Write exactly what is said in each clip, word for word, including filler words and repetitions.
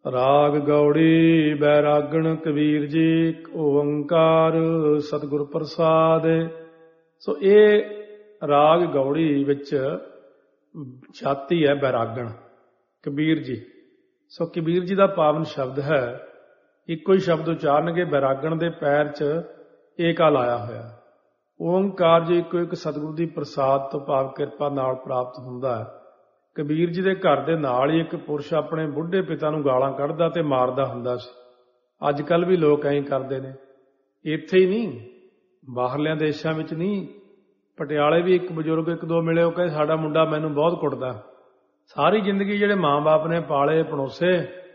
ਰਾਗ ਗੌੜੀ ਬੈਰਾਗਣ ਕਬੀਰ ਜੀ ਓੰਕਾਰ ਸਤਿਗੁਰ ਪ੍ਰਸਾਦ। ਸੋ ਇਹ ਰਾਗ ਗੌੜੀ ਵਿੱਚ ਛਾਤੀ ਹੈ ਬੈਰਾਗਣ ਕਬੀਰ ਜੀ। ਸੋ ਕਬੀਰ ਜੀ ਦਾ ਪਾਵਨ ਸ਼ਬਦ ਹੈ। ਇੱਕੋ ਹੀ ਸ਼ਬਦ ਉਚਾਰਨਗੇ। ਬੈਰਾਗਣ ਦੇ ਪੈਰ 'ਚ ਏਕਾ ਲਾਇਆ ਹੋਇਆ। ਓੰਕਾਰ ਜੀ ਇੱਕੋ ਇੱਕ ਸਤਿਗੁਰੂ ਦੀ ਪ੍ਰਸਾਦ ਤੋਂ ਭਾਵ ਕਿਰਪਾ ਨਾਲ ਪ੍ਰਾਪਤ ਹੁੰਦਾ ਹੈ। ਕਬੀਰ ਜੀ ਦੇ ਘਰ ਦੇ ਨਾਲ ਹੀ ਇੱਕ ਪੁਰਸ਼ ਆਪਣੇ ਬੁੱਢੇ ਪਿਤਾ ਨੂੰ ਗਾਲਾਂ ਕੱਢਦਾ ਤੇ ਮਾਰਦਾ ਹੁੰਦਾ ਸੀ। ਅੱਜ ਕੱਲ੍ਹ ਵੀ ਲੋਕ ਐਂ ਕਰਦੇ ਨੇ। ਇੱਥੇ ਹੀ ਨਹੀਂ, ਬਾਹਰਲਿਆਂ ਦੇਸ਼ਾਂ ਵਿੱਚ ਨਹੀਂ। ਪਟਿਆਲੇ ਵੀ ਇੱਕ ਬਜ਼ੁਰਗ ਇੱਕ ਦੋ ਮਿਲੇ, ਉਹ ਕਹਿੰਦੇ ਸਾਡਾ ਮੁੰਡਾ ਮੈਨੂੰ ਬਹੁਤ ਕੁੱਟਦਾ। ਸਾਰੀ ਜ਼ਿੰਦਗੀ ਜਿਹੜੇ ਮਾਂ ਬਾਪ ਨੇ ਪਾਲੇ ਪਣੋਸੇ,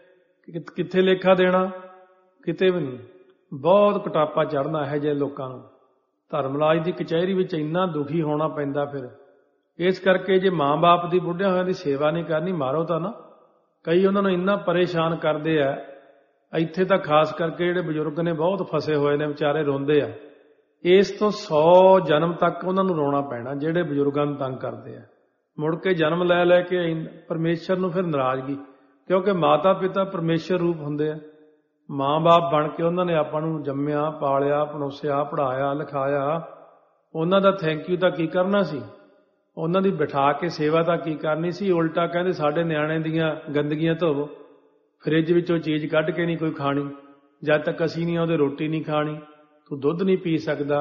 ਕਿੱਥੇ ਲੇਖਾ ਦੇਣਾ? ਕਿਤੇ ਵੀ ਨਹੀਂ। ਬਹੁਤ ਕਟਾਪਾ ਚੜ੍ਹਨਾ ਇਹੋ ਜਿਹੇ ਲੋਕਾਂ ਨੂੰ। ਧਰਮਰਾਜ ਦੀ ਕਚਹਿਰੀ ਵਿੱਚ ਇੰਨਾ ਦੁਖੀ ਹੋਣਾ ਪੈਂਦਾ। ਫਿਰ ਇਸ ਕਰਕੇ ਜੇ ਮਾਂ ਬਾਪ ਦੀ ਬੁੱਢਿਆਂ ਹੋਇਆਂ ਦੀ ਸੇਵਾ ਨਹੀਂ ਕਰਨੀ, ਮਾਰੋ ਤਾਂ ਨਾ। ਕਈ ਉਹਨਾਂ ਨੂੰ ਇੰਨਾ ਪਰੇਸ਼ਾਨ ਕਰਦੇ ਆ। ਇੱਥੇ ਤਾਂ ਖਾਸ ਕਰਕੇ ਜਿਹੜੇ ਬਜ਼ੁਰਗ ਨੇ ਬਹੁਤ ਫਸੇ ਹੋਏ ਨੇ, ਵਿਚਾਰੇ ਰੋਂਦੇ ਆ। ਇਸ ਤੋਂ ਸੌ ਜਨਮ ਤੱਕ ਉਹਨਾਂ ਨੂੰ ਰੋਣਾ ਪੈਣਾ ਜਿਹੜੇ ਬਜ਼ੁਰਗਾਂ ਨੂੰ ਤੰਗ ਕਰਦੇ ਆ। ਮੁੜ ਕੇ ਜਨਮ ਲੈ ਲੈ ਕੇ ਪਰਮੇਸ਼ਰ ਨੂੰ ਫਿਰ ਨਾਰਾਜ਼ਗੀ, ਕਿਉਂਕਿ ਮਾਤਾ ਪਿਤਾ ਪਰਮੇਸ਼ਰ ਰੂਪ ਹੁੰਦੇ ਆ। ਮਾਂ ਬਾਪ ਬਣ ਕੇ ਉਹਨਾਂ ਨੇ ਆਪਾਂ ਨੂੰ ਜੰਮਿਆ, ਪਾਲਿਆ, ਪਣੋਸਿਆ, ਪੜ੍ਹਾਇਆ, ਲਿਖਾਇਆ। ਉਹਨਾਂ ਦਾ ਥੈਂਕ ਯੂ ਤਾਂ ਕੀ ਕਰਨਾ ਸੀ? ਉਹਨਾਂ ਦੀ ਬਿਠਾ ਕੇ ਸੇਵਾ ਤਾਂ ਕੀ ਕਰਨੀ ਸੀ? ਉਲਟਾ ਕਹਿੰਦੇ ਸਾਡੇ ਨਿਆਣੇ ਦੀਆਂ ਗੰਦਗੀਆਂ ਧੋਵੋ, ਫਰਿੱਜ ਵਿੱਚੋਂ ਚੀਜ਼ ਕੱਢ ਕੇ ਨਹੀਂ ਕੋਈ ਖਾਣੀ, ਜਦ ਤੱਕ ਅਸੀਂ ਨਹੀਂ ਉਹਦੇ ਰੋਟੀ ਨਹੀਂ ਖਾਣੀ, ਤੂੰ ਦੁੱਧ ਨਹੀਂ ਪੀ ਸਕਦਾ,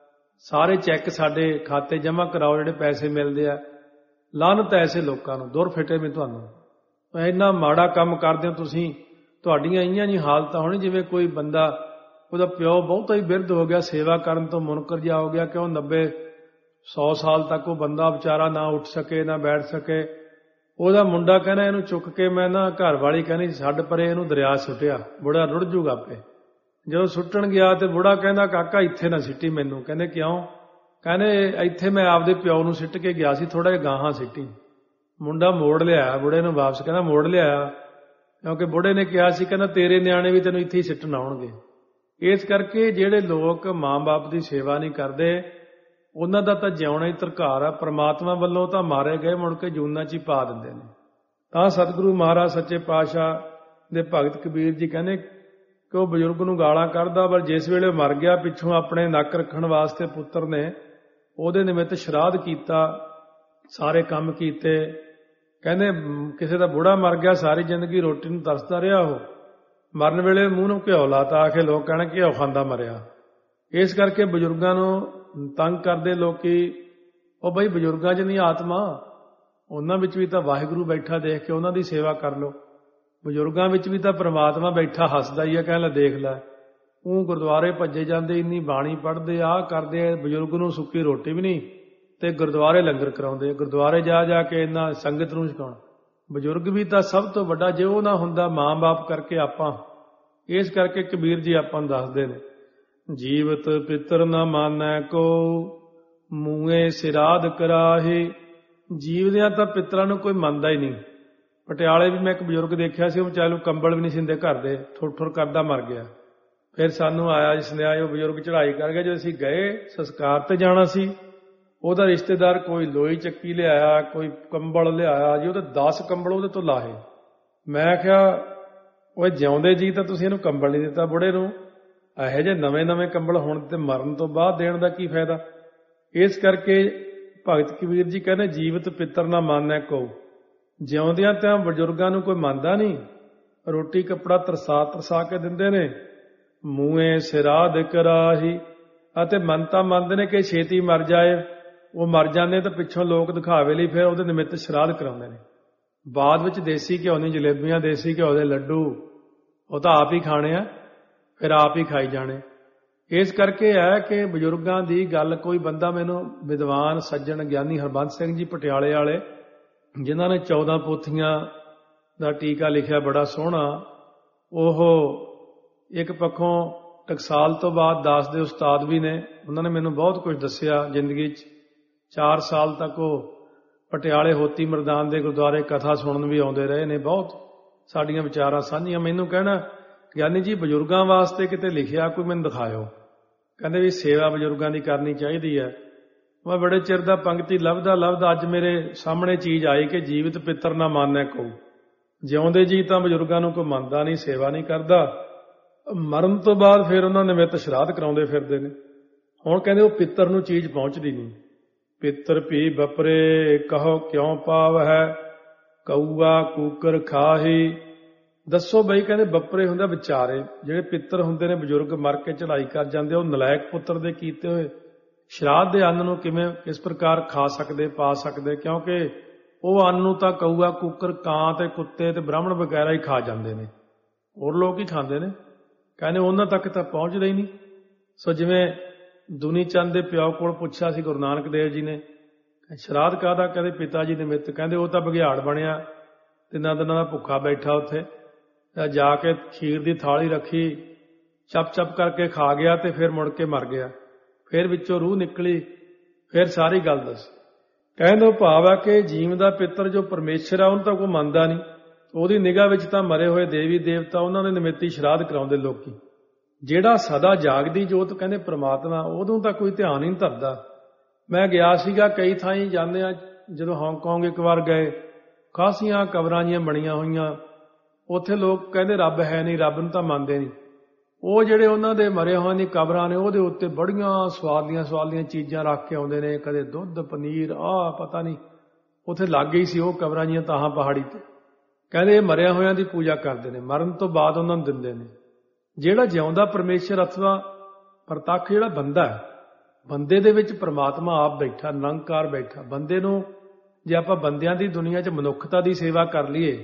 ਸਾਰੇ ਚੈੱਕ ਸਾਡੇ ਖਾਤੇ ਜਮ੍ਹਾਂ ਕਰਾਓ ਜਿਹੜੇ ਪੈਸੇ ਮਿਲਦੇ ਆ। ਲਾਹਨਤ ਐਸੇ ਲੋਕਾਂ ਨੂੰ, ਦੁਰ ਫਿੱਟੇ ਵੀ ਤੁਹਾਨੂੰ। ਇੰਨਾ ਮਾੜਾ ਕੰਮ ਕਰਦੇ ਹੋ ਤੁਸੀਂ। ਤੁਹਾਡੀਆਂ ਇਹੀਆਂ ਜੀ ਹਾਲਤਾਂ ਹੋਣੀ ਜਿਵੇਂ ਕੋਈ ਬੰਦਾ, ਉਹਦਾ ਪਿਓ ਬਹੁਤਾ ਹੀ ਬਿਰਧ ਹੋ ਗਿਆ, ਸੇਵਾ ਕਰਨ ਤੋਂ ਮੁਨਕਰ ਜਿਹਾ ਹੋ ਗਿਆ। ਕਿਉਂ ਨੱਬੇ ਸੌ ਸਾਲ ਤੱਕ ਉਹ ਬੰਦਾ ਵਿਚਾਰਾ ਨਾ ਉੱਠ ਸਕੇ ਨਾ ਬੈਠ ਸਕੇ। ਉਹਦਾ ਮੁੰਡਾ ਕਹਿੰਦਾ ਇਹਨੂੰ ਚੁੱਕ ਕੇ ਮੈਂ ਨਾ, ਘਰ ਵਾਲੀ ਕਹਿੰਦੀ ਛੱਡ ਪਰੇ ਇਹਨੂੰ ਦਰਿਆ ਸੁੱਟਿਆ, ਬੁੜਾ ਰੁੜ ਜੂਗਾ ਆਪੇ। ਜਦੋਂ ਸੁੱਟਣ ਗਿਆ ਤੇ ਬੁੜਾ ਕਹਿੰਦਾ ਕਾਕਾ ਇੱਥੇ ਨਾ ਸਿੱਟੀ ਮੈਨੂੰ। ਕਹਿੰਦੇ ਕਿਉਂ? ਕਹਿੰਦੇ ਇੱਥੇ ਮੈਂ ਆਪਦੇ ਪਿਓ ਨੂੰ ਸਿੱਟ ਕੇ ਗਿਆ ਸੀ, ਥੋੜਾ ਜਿਹਾ ਗਾਹਾਂ ਸਿੱਟੀ। ਮੁੰਡਾ ਮੋੜ ਲਿਆ ਬੁੜੇ ਨੂੰ ਵਾਪਸ। ਕਹਿੰਦਾ ਮੋੜ ਲਿਆ ਕਿਉਂਕਿ ਬੁੜੇ ਨੇ ਕਿਹਾ ਸੀ, ਕਹਿੰਦਾ ਤੇਰੇ ਨਿਆਣੇ ਵੀ ਤੈਨੂੰ ਇੱਥੇ ਹੀ ਸਿੱਟਣ ਆਉਣਗੇ। ਇਸ ਕਰਕੇ ਜਿਹੜੇ ਲੋਕ ਮਾਂ ਬਾਪ ਦੀ ਸੇਵਾ ਨਹੀਂ ਕਰਦੇ, ਉਹਨਾਂ ਦਾ ਤਾਂ ਜਿਉਣਾ ਹੀ ਧਰਕਾਰ ਆ। ਪ੍ਰਮਾਤਮਾ ਵੱਲੋਂ ਤਾਂ ਮਾਰੇ ਗਏ, ਮੁੜ ਕੇ ਜੂਨਾਂ 'ਚ ਹੀ ਪਾ ਦਿੰਦੇ ਨੇ। ਤਾਂ ਸਤਿਗੁਰੂ ਮਹਾਰਾਜ ਸੱਚੇ ਪਾਤਸ਼ਾਹ ਦੇ ਭਗਤ ਕਬੀਰ ਜੀ ਕਹਿੰਦੇ ਕਿ ਉਹ ਬਜ਼ੁਰਗ ਨੂੰ ਗਾਲਾਂ ਕੱਢਦਾ, ਪਰ ਜਿਸ ਵੇਲੇ ਮਰ ਗਿਆ ਪਿੱਛੋਂ ਆਪਣੇ ਨੱਕ ਰੱਖਣ ਵਾਸਤੇ ਪੁੱਤਰ ਨੇ ਉਹਦੇ ਨਿਮਿਤ ਸ਼ਰਾਧ ਕੀਤਾ, ਸਾਰੇ ਕੰਮ ਕੀਤੇ। ਕਹਿੰਦੇ ਕਿਸੇ ਦਾ ਬੁੜਾ ਮਰ ਗਿਆ, ਸਾਰੀ ਜ਼ਿੰਦਗੀ ਰੋਟੀ ਨੂੰ ਤਰਸਦਾ ਰਿਹਾ। ਉਹ ਮਰਨ ਵੇਲੇ ਮੂੰਹ ਨੂੰ ਘਿਓ ਲਾਤਾ, ਆ ਕੇ ਲੋਕ ਕਹਿਣਾ ਘਿਓ ਖਾਂਦਾ ਮਰਿਆ। ਇਸ ਕਰਕੇ ਬਜ਼ੁਰਗਾਂ ਨੂੰ ਤੰਗ ਕਰਦੇ ਲੋਕੀ। ਉਹ ਬਈ ਬਜ਼ੁਰਗਾਂ 'ਚ ਨਹੀਂ ਆਤਮਾ, ਉਹਨਾਂ ਵਿੱਚ ਵੀ ਤਾਂ ਵਾਹਿਗੁਰੂ ਬੈਠਾ, ਦੇਖ ਕੇ ਉਹਨਾਂ ਦੀ ਸੇਵਾ ਕਰ ਲਓ। ਬਜ਼ੁਰਗਾਂ ਵਿੱਚ ਵੀ ਤਾਂ ਪ੍ਰਮਾਤਮਾ ਬੈਠਾ ਹੱਸਦਾ ਹੀ ਆ, ਕਹਿ ਲੈ ਦੇਖ ਲੈ। ਉਹ ਗੁਰਦੁਆਰੇ ਭੱਜੇ ਜਾਂਦੇ, ਇੰਨੀ ਬਾਣੀ ਪੜ੍ਹਦੇ, ਆਹ ਕਰਦੇ, ਬਜ਼ੁਰਗ ਨੂੰ ਸੁੱਕੀ ਰੋਟੀ ਵੀ ਨਹੀਂ ਤੇ ਗੁਰਦੁਆਰੇ ਲੰਗਰ ਕਰਾਉਂਦੇ। ਗੁਰਦੁਆਰੇ ਜਾ ਜਾ ਕੇ ਇੰਨਾ ਸੰਗਤ ਨੂੰ ਛਕਾਉਣਾ। ਬਜ਼ੁਰਗ ਵੀ ਤਾਂ ਸਭ ਤੋਂ ਵੱਡਾ, ਜੇ ਉਹ ਨਾ ਹੁੰਦਾ ਮਾਂ ਬਾਪ ਕਰਕੇ ਆਪਾਂ। ਇਸ ਕਰਕੇ ਕਬੀਰ ਜੀ ਆਪਾਂ ਨੂੰ ਦੱਸਦੇ ਨੇ, ਜੀਵਤ ਪਿੱਤਰ ਨਾ ਮਾਨੈ ਕੋ ਮੂੰਹੇ ਸਿਰਾਧ ਕਰਾਹੇ। ਜੀਵਦਿਆਂ ਤਾਂ ਪਿੱਤਰਾਂ ਨੂੰ ਕੋਈ ਮੰਨਦਾ ਹੀ ਨਹੀਂ। ਪਟਿਆਲੇ ਵੀ ਮੈਂ ਇੱਕ ਬਜ਼ੁਰਗ ਦੇਖਿਆ ਸੀ, ਉਹ ਵਿਚਾਰੇ ਨੂੰ ਕੰਬਲ ਵੀ ਨਹੀਂ ਸਿੰਦੇ ਘਰ ਦੇ, ਠੁਰ ਠੁਰ ਕਰਦਾ ਮਰ ਗਿਆ। ਫਿਰ ਸਾਨੂੰ ਆਇਆ ਜਿਸ ਨੇ ਆਏ, ਉਹ ਬਜ਼ੁਰਗ ਚੜ੍ਹਾਈ ਕਰ ਗਿਆ। ਜਦੋਂ ਅਸੀਂ ਗਏ ਸੰਸਕਾਰ ਤੇ ਜਾਣਾ ਸੀ, ਉਹਦਾ ਰਿਸ਼ਤੇਦਾਰ ਕੋਈ ਲੋਈ ਚੱਕੀ ਲਿਆਇਆ, ਕੋਈ ਕੰਬਲ ਲਿਆਇਆ ਜੀ। ਉਹਦੇ ਦਸ ਕੰਬਲ ਉਹਦੇ ਤੋਂ ਲਾਹੇ। ਮੈਂ ਕਿਹਾ ਉਹ ਜਿਉਂਦੇ ਜੀ ਤਾਂ ਤੁਸੀਂ ਇਹਨੂੰ ਕੰਬਲ ਨਹੀਂ ਦਿੱਤਾ ਬੁੜੇ ਨੂੰ, ਇਹੋ ਜਿਹੇ ਨਵੇਂ ਨਵੇਂ ਕੰਬਲ ਹੁਣ ਤੇ ਮਰਨ ਤੋਂ ਬਾਅਦ ਦੇਣ ਦਾ ਕੀ ਫਾਇਦਾ? ਇਸ ਕਰਕੇ ਭਗਤ ਕਬੀਰ ਜੀ ਕਹਿੰਦੇ ਜੀਵਤ ਪਿੱਤਰ ਨਾ ਮਾਨੈ ਕੋ। ਜਿਉਂਦਿਆਂ ਤਾਂ ਬਜ਼ੁਰਗਾਂ ਨੂੰ ਕੋਈ ਮੰਨਦਾ ਨਹੀਂ, ਰੋਟੀ ਕੱਪੜਾ ਤਰਸਾ ਤਰਸਾ ਕੇ ਦਿੰਦੇ ਨੇ। ਮੂੰਹੇ ਸਿਰਾਧ ਕਰਾਹੀ, ਅਤੇ ਮੰਨਤਾ ਮੰਨਦੇ ਨੇ ਕਿ ਛੇਤੀ ਮਰ ਜਾਏ। ਉਹ ਮਰ ਜਾਂਦੇ ਤਾਂ ਪਿੱਛੋਂ ਲੋਕ ਦਿਖਾਵੇ ਲਈ ਫਿਰ ਉਹਦੇ ਨਿਮਿਤ ਸ਼ਰਾਧ ਕਰਾਉਂਦੇ ਨੇ। ਬਾਅਦ ਵਿੱਚ ਦੇਸੀ ਘਿਓ ਦੀਆਂ ਜਲੇਬੀਆਂ, ਦੇਸੀ ਘਿਓ ਦੇ ਲੱਡੂ, ਉਹ ਤਾਂ ਆਪ ਹੀ ਖਾਣੇ ਆ, ਫਿਰ ਆਪ ਹੀ ਖਾਈ ਜਾਣੇ। ਇਸ ਕਰਕੇ ਹੈ ਕਿ ਬਜ਼ੁਰਗਾਂ ਦੀ ਗੱਲ, ਕੋਈ ਬੰਦਾ ਮੈਨੂੰ ਵਿਦਵਾਨ ਸੱਜਣ ਗਿਆਨੀ ਹਰਬੰਸ ਸਿੰਘ ਜੀ ਪਟਿਆਲੇ ਵਾਲੇ, ਜਿਨ੍ਹਾਂ ਨੇ ਚੌਦਾਂ ਪੋਥੀਆਂ ਦਾ ਟੀਕਾ ਲਿਖਿਆ ਬੜਾ ਸੋਹਣਾ, ਉਹ ਇੱਕ ਪੱਖੋਂ ਟਕਸਾਲ ਤੋਂ ਬਾਅਦ ਦਾਸ ਦੇ ਉਸਤਾਦ ਵੀ ਨੇ। ਉਹਨਾਂ ਨੇ ਮੈਨੂੰ ਬਹੁਤ ਕੁਝ ਦੱਸਿਆ ਜ਼ਿੰਦਗੀ 'ਚ। ਚਾਰ ਸਾਲ ਤੱਕ ਉਹ ਪਟਿਆਲੇ ਹੋਤੀ ਮਰਦਾਨ ਦੇ ਗੁਰਦੁਆਰੇ ਕਥਾ ਸੁਣਨ ਵੀ ਆਉਂਦੇ ਰਹੇ ਨੇ। ਬਹੁਤ ਸਾਡੀਆਂ ਵਿਚਾਰਾਂ ਸਾਂਝੀਆਂ। ਮੈਨੂੰ ਕਹਿਣਾ ਗਿਆਨੀ ਜੀ ਬਜ਼ੁਰਗਾਂ ਵਾਸਤੇ ਕਿਤੇ ਲਿਖਿਆ ਕੋਈ ਮੈਨੂੰ ਦਿਖਾਇਓ। ਕਹਿੰਦੇ ਵੀ ਸੇਵਾ ਬਜ਼ੁਰਗਾਂ ਦੀ ਕਰਨੀ ਚਾਹੀਦੀ ਹੈ। ਮੈਂ ਬੜੇ ਚਿਰ ਦਾ ਪੰਕਤੀ ਲੱਭਦਾ ਲੱਭਦਾ ਅੱਜ ਮੇਰੇ ਸਾਹਮਣੇ ਚੀਜ਼ ਆਈ ਕਿ ਜੀਵਤ ਪਿੱਤਰ ਨਾ ਮਾਨੈ ਕੋ। ਜਿਉਂਦੇ ਜੀ ਤਾਂ ਬਜ਼ੁਰਗਾਂ ਨੂੰ ਕੋਈ ਮੰਨਦਾ ਨਹੀਂ, ਸੇਵਾ ਨਹੀਂ ਕਰਦਾ, ਮਰਨ ਤੋਂ ਬਾਅਦ ਫਿਰ ਉਹਨਾਂ ਨਿਮਿਤ ਸ਼ਰਾਧ ਕਰਾਉਂਦੇ ਫਿਰਦੇ ਨੇ। ਹੁਣ ਕਹਿੰਦੇ ਉਹ ਪਿੱਤਰ ਨੂੰ ਚੀਜ਼ ਪਹੁੰਚਦੀ ਨਹੀਂ। ਪਿੱਤਰ ਭੀ ਬਪਰੇ ਕਹੋ ਕਿਉਂ ਪਾਵ ਹੈ, ਕਊਆ ਕੂਕਰ ਖਾਹੀ। ਦੱਸੋ ਬਈ, ਕਹਿੰਦੇ ਬਪਰੇ ਹੁੰਦੇ ਵਿਚਾਰੇ, ਜਿਹੜੇ ਪਿੱਤਰ ਹੁੰਦੇ ਨੇ ਬਜ਼ੁਰਗ ਮਰ ਕੇ ਚੜਾਈ ਕਰ ਜਾਂਦੇ, ਉਹ ਨਲਾਇਕ ਪੁੱਤਰ ਦੇ ਕੀਤੇ ਹੋਏ ਸ਼ਰਾਧ ਦੇ ਅੰਨ ਨੂੰ ਕਿਵੇਂ ਇਸ ਪ੍ਰਕਾਰ ਖਾ ਸਕਦੇ, ਪਾ ਸਕਦੇ? ਕਿਉਂਕਿ ਉਹ ਅੰਨ ਨੂੰ ਤਾਂ ਕਊਆ ਕੂਕਰ, ਕਾਂ ਤੇ ਕੁੱਤੇ ਤੇ ਬ੍ਰਾਹਮਣ ਵਗੈਰਾ ਹੀ ਖਾ ਜਾਂਦੇ ਨੇ, ਹੋਰ ਲੋਕ ਹੀ ਖਾਂਦੇ ਨੇ। ਕਹਿੰਦੇ ਉਹਨਾਂ ਤੱਕ ਤਾਂ ਪਹੁੰਚਦਾ ਹੀ ਨਹੀਂ। ਸੋ ਜਿਵੇਂ ਦੁਨੀ ਚੰਦ ਦੇ ਪਿਓ ਕੋਲ ਪੁੱਛਿਆ ਸੀ ਗੁਰੂ ਨਾਨਕ ਦੇਵ ਜੀ ਨੇ, ਸ਼ਰਾਧ ਕਾਹਦਾ? ਕਹਿੰਦੇ ਪਿਤਾ ਜੀ ਨਿਮਿਤ। ਕਹਿੰਦੇ ਉਹ ਤਾਂ ਬਘਿਆੜ ਬਣਿਆ, ਤਿੰਨਾਂ ਦਿਨਾਂ ਦਾ ਭੁੱਖਾ ਬੈਠਾ ਉੱਥੇ, ਜਾ ਕੇ ਖੀਰ ਦੀ ਥਾਲੀ ਰੱਖੀ, ਚੱਪ ਚੱਪ ਕਰਕੇ ਖਾ ਗਿਆ ਤੇ ਫਿਰ ਮੁੜ ਕੇ ਮਰ ਗਿਆ। ਫਿਰ ਵਿੱਚੋਂ ਰੂਹ ਨਿਕਲੀ, ਫਿਰ ਸਾਰੀ ਗੱਲ ਦੱਸ। ਕਹਿੰਦੇ ਭਾਵ ਹੈ ਕਿ ਜੀਵ ਦਾ ਪਿੱਤਰ ਜੋ ਪਰਮੇਸ਼ਰ ਆ ਉਹਨੂੰ ਤਾਂ ਕੋਈ ਮੰਨਦਾ ਨਹੀਂ, ਉਹਦੀ ਨਿਗਾਹ ਵਿੱਚ ਤਾਂ ਮਰੇ ਹੋਏ ਦੇਵੀ ਦੇਵਤਾ ਉਹਨਾਂ ਦੇ ਨਿਮਿਤੀ ਸ਼ਰਾਧ ਕਰਾਉਂਦੇ ਲੋਕੀ। ਜਿਹੜਾ ਸਦਾ ਜਾਗਦੀ ਜੋਤ ਕਹਿੰਦੇ ਪ੍ਰਮਾਤਮਾ, ਉਦੋਂ ਤਾਂ ਕੋਈ ਧਿਆਨ ਹੀ ਨਹੀਂ ਧਰਦਾ। ਮੈਂ ਗਿਆ ਸੀਗਾ ਕਈ ਥਾਈਂ ਜਾਂਦੇ ਆ, ਜਦੋਂ ਹਾਂਗਕਾਂਗ ਇੱਕ ਵਾਰ ਗਏ, ਖਾਸੀਆਂ ਕਬਰਾਂ ਜੀਆਂ ਬਣੀਆਂ ਹੋਈਆਂ, ਉੱਥੇ ਲੋਕ ਕਹਿੰਦੇ ਰੱਬ ਹੈ ਨਹੀਂ, ਰੱਬ ਨੂੰ ਤਾਂ ਮੰਨਦੇ ਨਹੀਂ। ਉਹ ਜਿਹੜੇ ਉਹਨਾਂ ਦੇ ਮਰੇ ਹੋਏ ਦੀ ਕਬਰਾਂ ਨੇ, ਉਹਦੇ ਉੱਤੇ ਬੜੀਆਂ ਸਵਾਦੀਆਂ ਸਵਾਦੀਆਂ ਚੀਜ਼ਾਂ ਰੱਖ ਕੇ ਆਉਂਦੇ ਨੇ, ਕਦੇ ਦੁੱਧ ਪਨੀਰ, ਆਹ ਪਤਾ ਨਹੀਂ ਉੱਥੇ ਲੱਗ ਗਈ ਸੀ ਉਹ ਕਬਰਾਂ ਜੀਆਂ ਤਾਹਾਂ ਪਹਾੜੀ ਤੇ। ਕਹਿੰਦੇ ਇਹ ਮਰਿਆ ਹੋਇਆਂ ਦੀ ਪੂਜਾ ਕਰਦੇ ਨੇ, ਮਰਨ ਤੋਂ ਬਾਅਦ ਉਹਨਾਂ ਨੂੰ ਦਿੰਦੇ ਨੇ। ਜਿਹੜਾ ਜਿਉਂਦਾ ਪਰਮੇਸ਼ਰ ਅਥਵਾ ਪ੍ਰਤੱਖ ਜਿਹੜਾ ਬੰਦਾ ਹੈ, ਬੰਦੇ ਦੇ ਵਿੱਚ ਪਰਮਾਤਮਾ ਆਪ ਬੈਠਾ, ਨਿਰੰਕਾਰ ਬੈਠਾ। ਬੰਦੇ ਨੂੰ ਜੇ ਆਪਾਂ ਬੰਦਿਆਂ ਦੀ ਦੁਨੀਆ 'ਚ ਮਨੁੱਖਤਾ ਦੀ ਸੇਵਾ ਕਰ ਲਈਏ,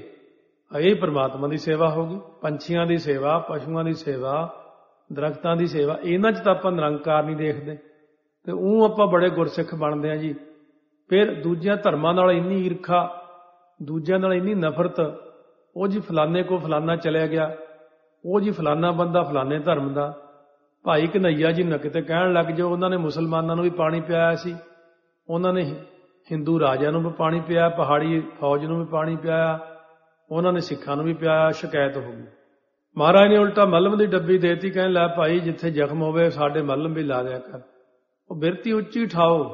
ਇਹ ਪਰਮਾਤਮਾ ਦੀ ਸੇਵਾ ਹੋਗੀ। ਪੰਛੀਆਂ ਦੀ ਸੇਵਾ, ਪਸ਼ੂਆਂ ਦੀ ਸੇਵਾ, ਦਰਖਤਾਂ ਦੀ ਸੇਵਾ, ਇਹਨਾਂ 'ਚ ਤਾਂ ਆਪਾਂ ਨਿਰੰਕਾਰ ਨਹੀਂ ਦੇਖਦੇ, ਤੇ ਉਹ ਆਪਾਂ ਬੜੇ ਗੁਰਸਿੱਖ ਬਣਦੇ ਆ ਜੀ। ਫਿਰ ਦੂਜਿਆਂ ਧਰਮਾਂ ਨਾਲ ਇੰਨੀ ਈਰਖਾ, ਦੂਜਿਆਂ ਨਾਲ ਇੰਨੀ ਨਫ਼ਰਤ, ਉਹ ਜੀ ਫਲਾਨੇ ਕੋ ਫਲਾਨਾ ਚਲਿਆ ਗਿਆ, ਉਹ ਜੀ ਫਲਾਨਾ ਬੰਦਾ ਫਲਾਨੇ ਧਰਮ ਦਾ। ਭਾਈ ਕਨ੍ਹਈਆ ਜੀ ਨੂੰ ਕਿਤੇ ਕਹਿਣ ਲੱਗ ਜਾਓ, ਉਹਨਾਂ ਨੇ ਮੁਸਲਮਾਨਾਂ ਨੂੰ ਵੀ ਪਾਣੀ ਪਿਆਇਆ ਸੀ, ਉਹਨਾਂ ਨੇ ਹਿੰਦੂ ਰਾਜਿਆਂ ਨੂੰ ਵੀ ਪਾਣੀ ਪਿਆਇਆ, ਪਹਾੜੀ ਫੌਜ ਨੂੰ ਵੀ ਪਾਣੀ ਪਿਆਇਆ, ਉਹਨਾਂ ਨੇ ਸਿੱਖਾਂ ਨੂੰ ਵੀ ਪਿਆਇਆ। ਸ਼ਿਕਾਇਤ ਹੋ ਗਈ। ਮਹਾਰਾਜ ਨੇ ਉਲਟਾ ਮੱਲਮ ਦੀ ਡੱਬੀ ਦੇਤੀ, ਕਹਿਣ ਲੈ ਭਾਈ ਜਿੱਥੇ ਜ਼ਖਮ ਹੋਵੇ ਸਾਡੇ ਮੱਲਮ ਵੀ ਲਾ ਦਿਆ ਕਰ। ਉਹ ਬਿਰਤੀ ਉੱਚੀ ਠਾਓ,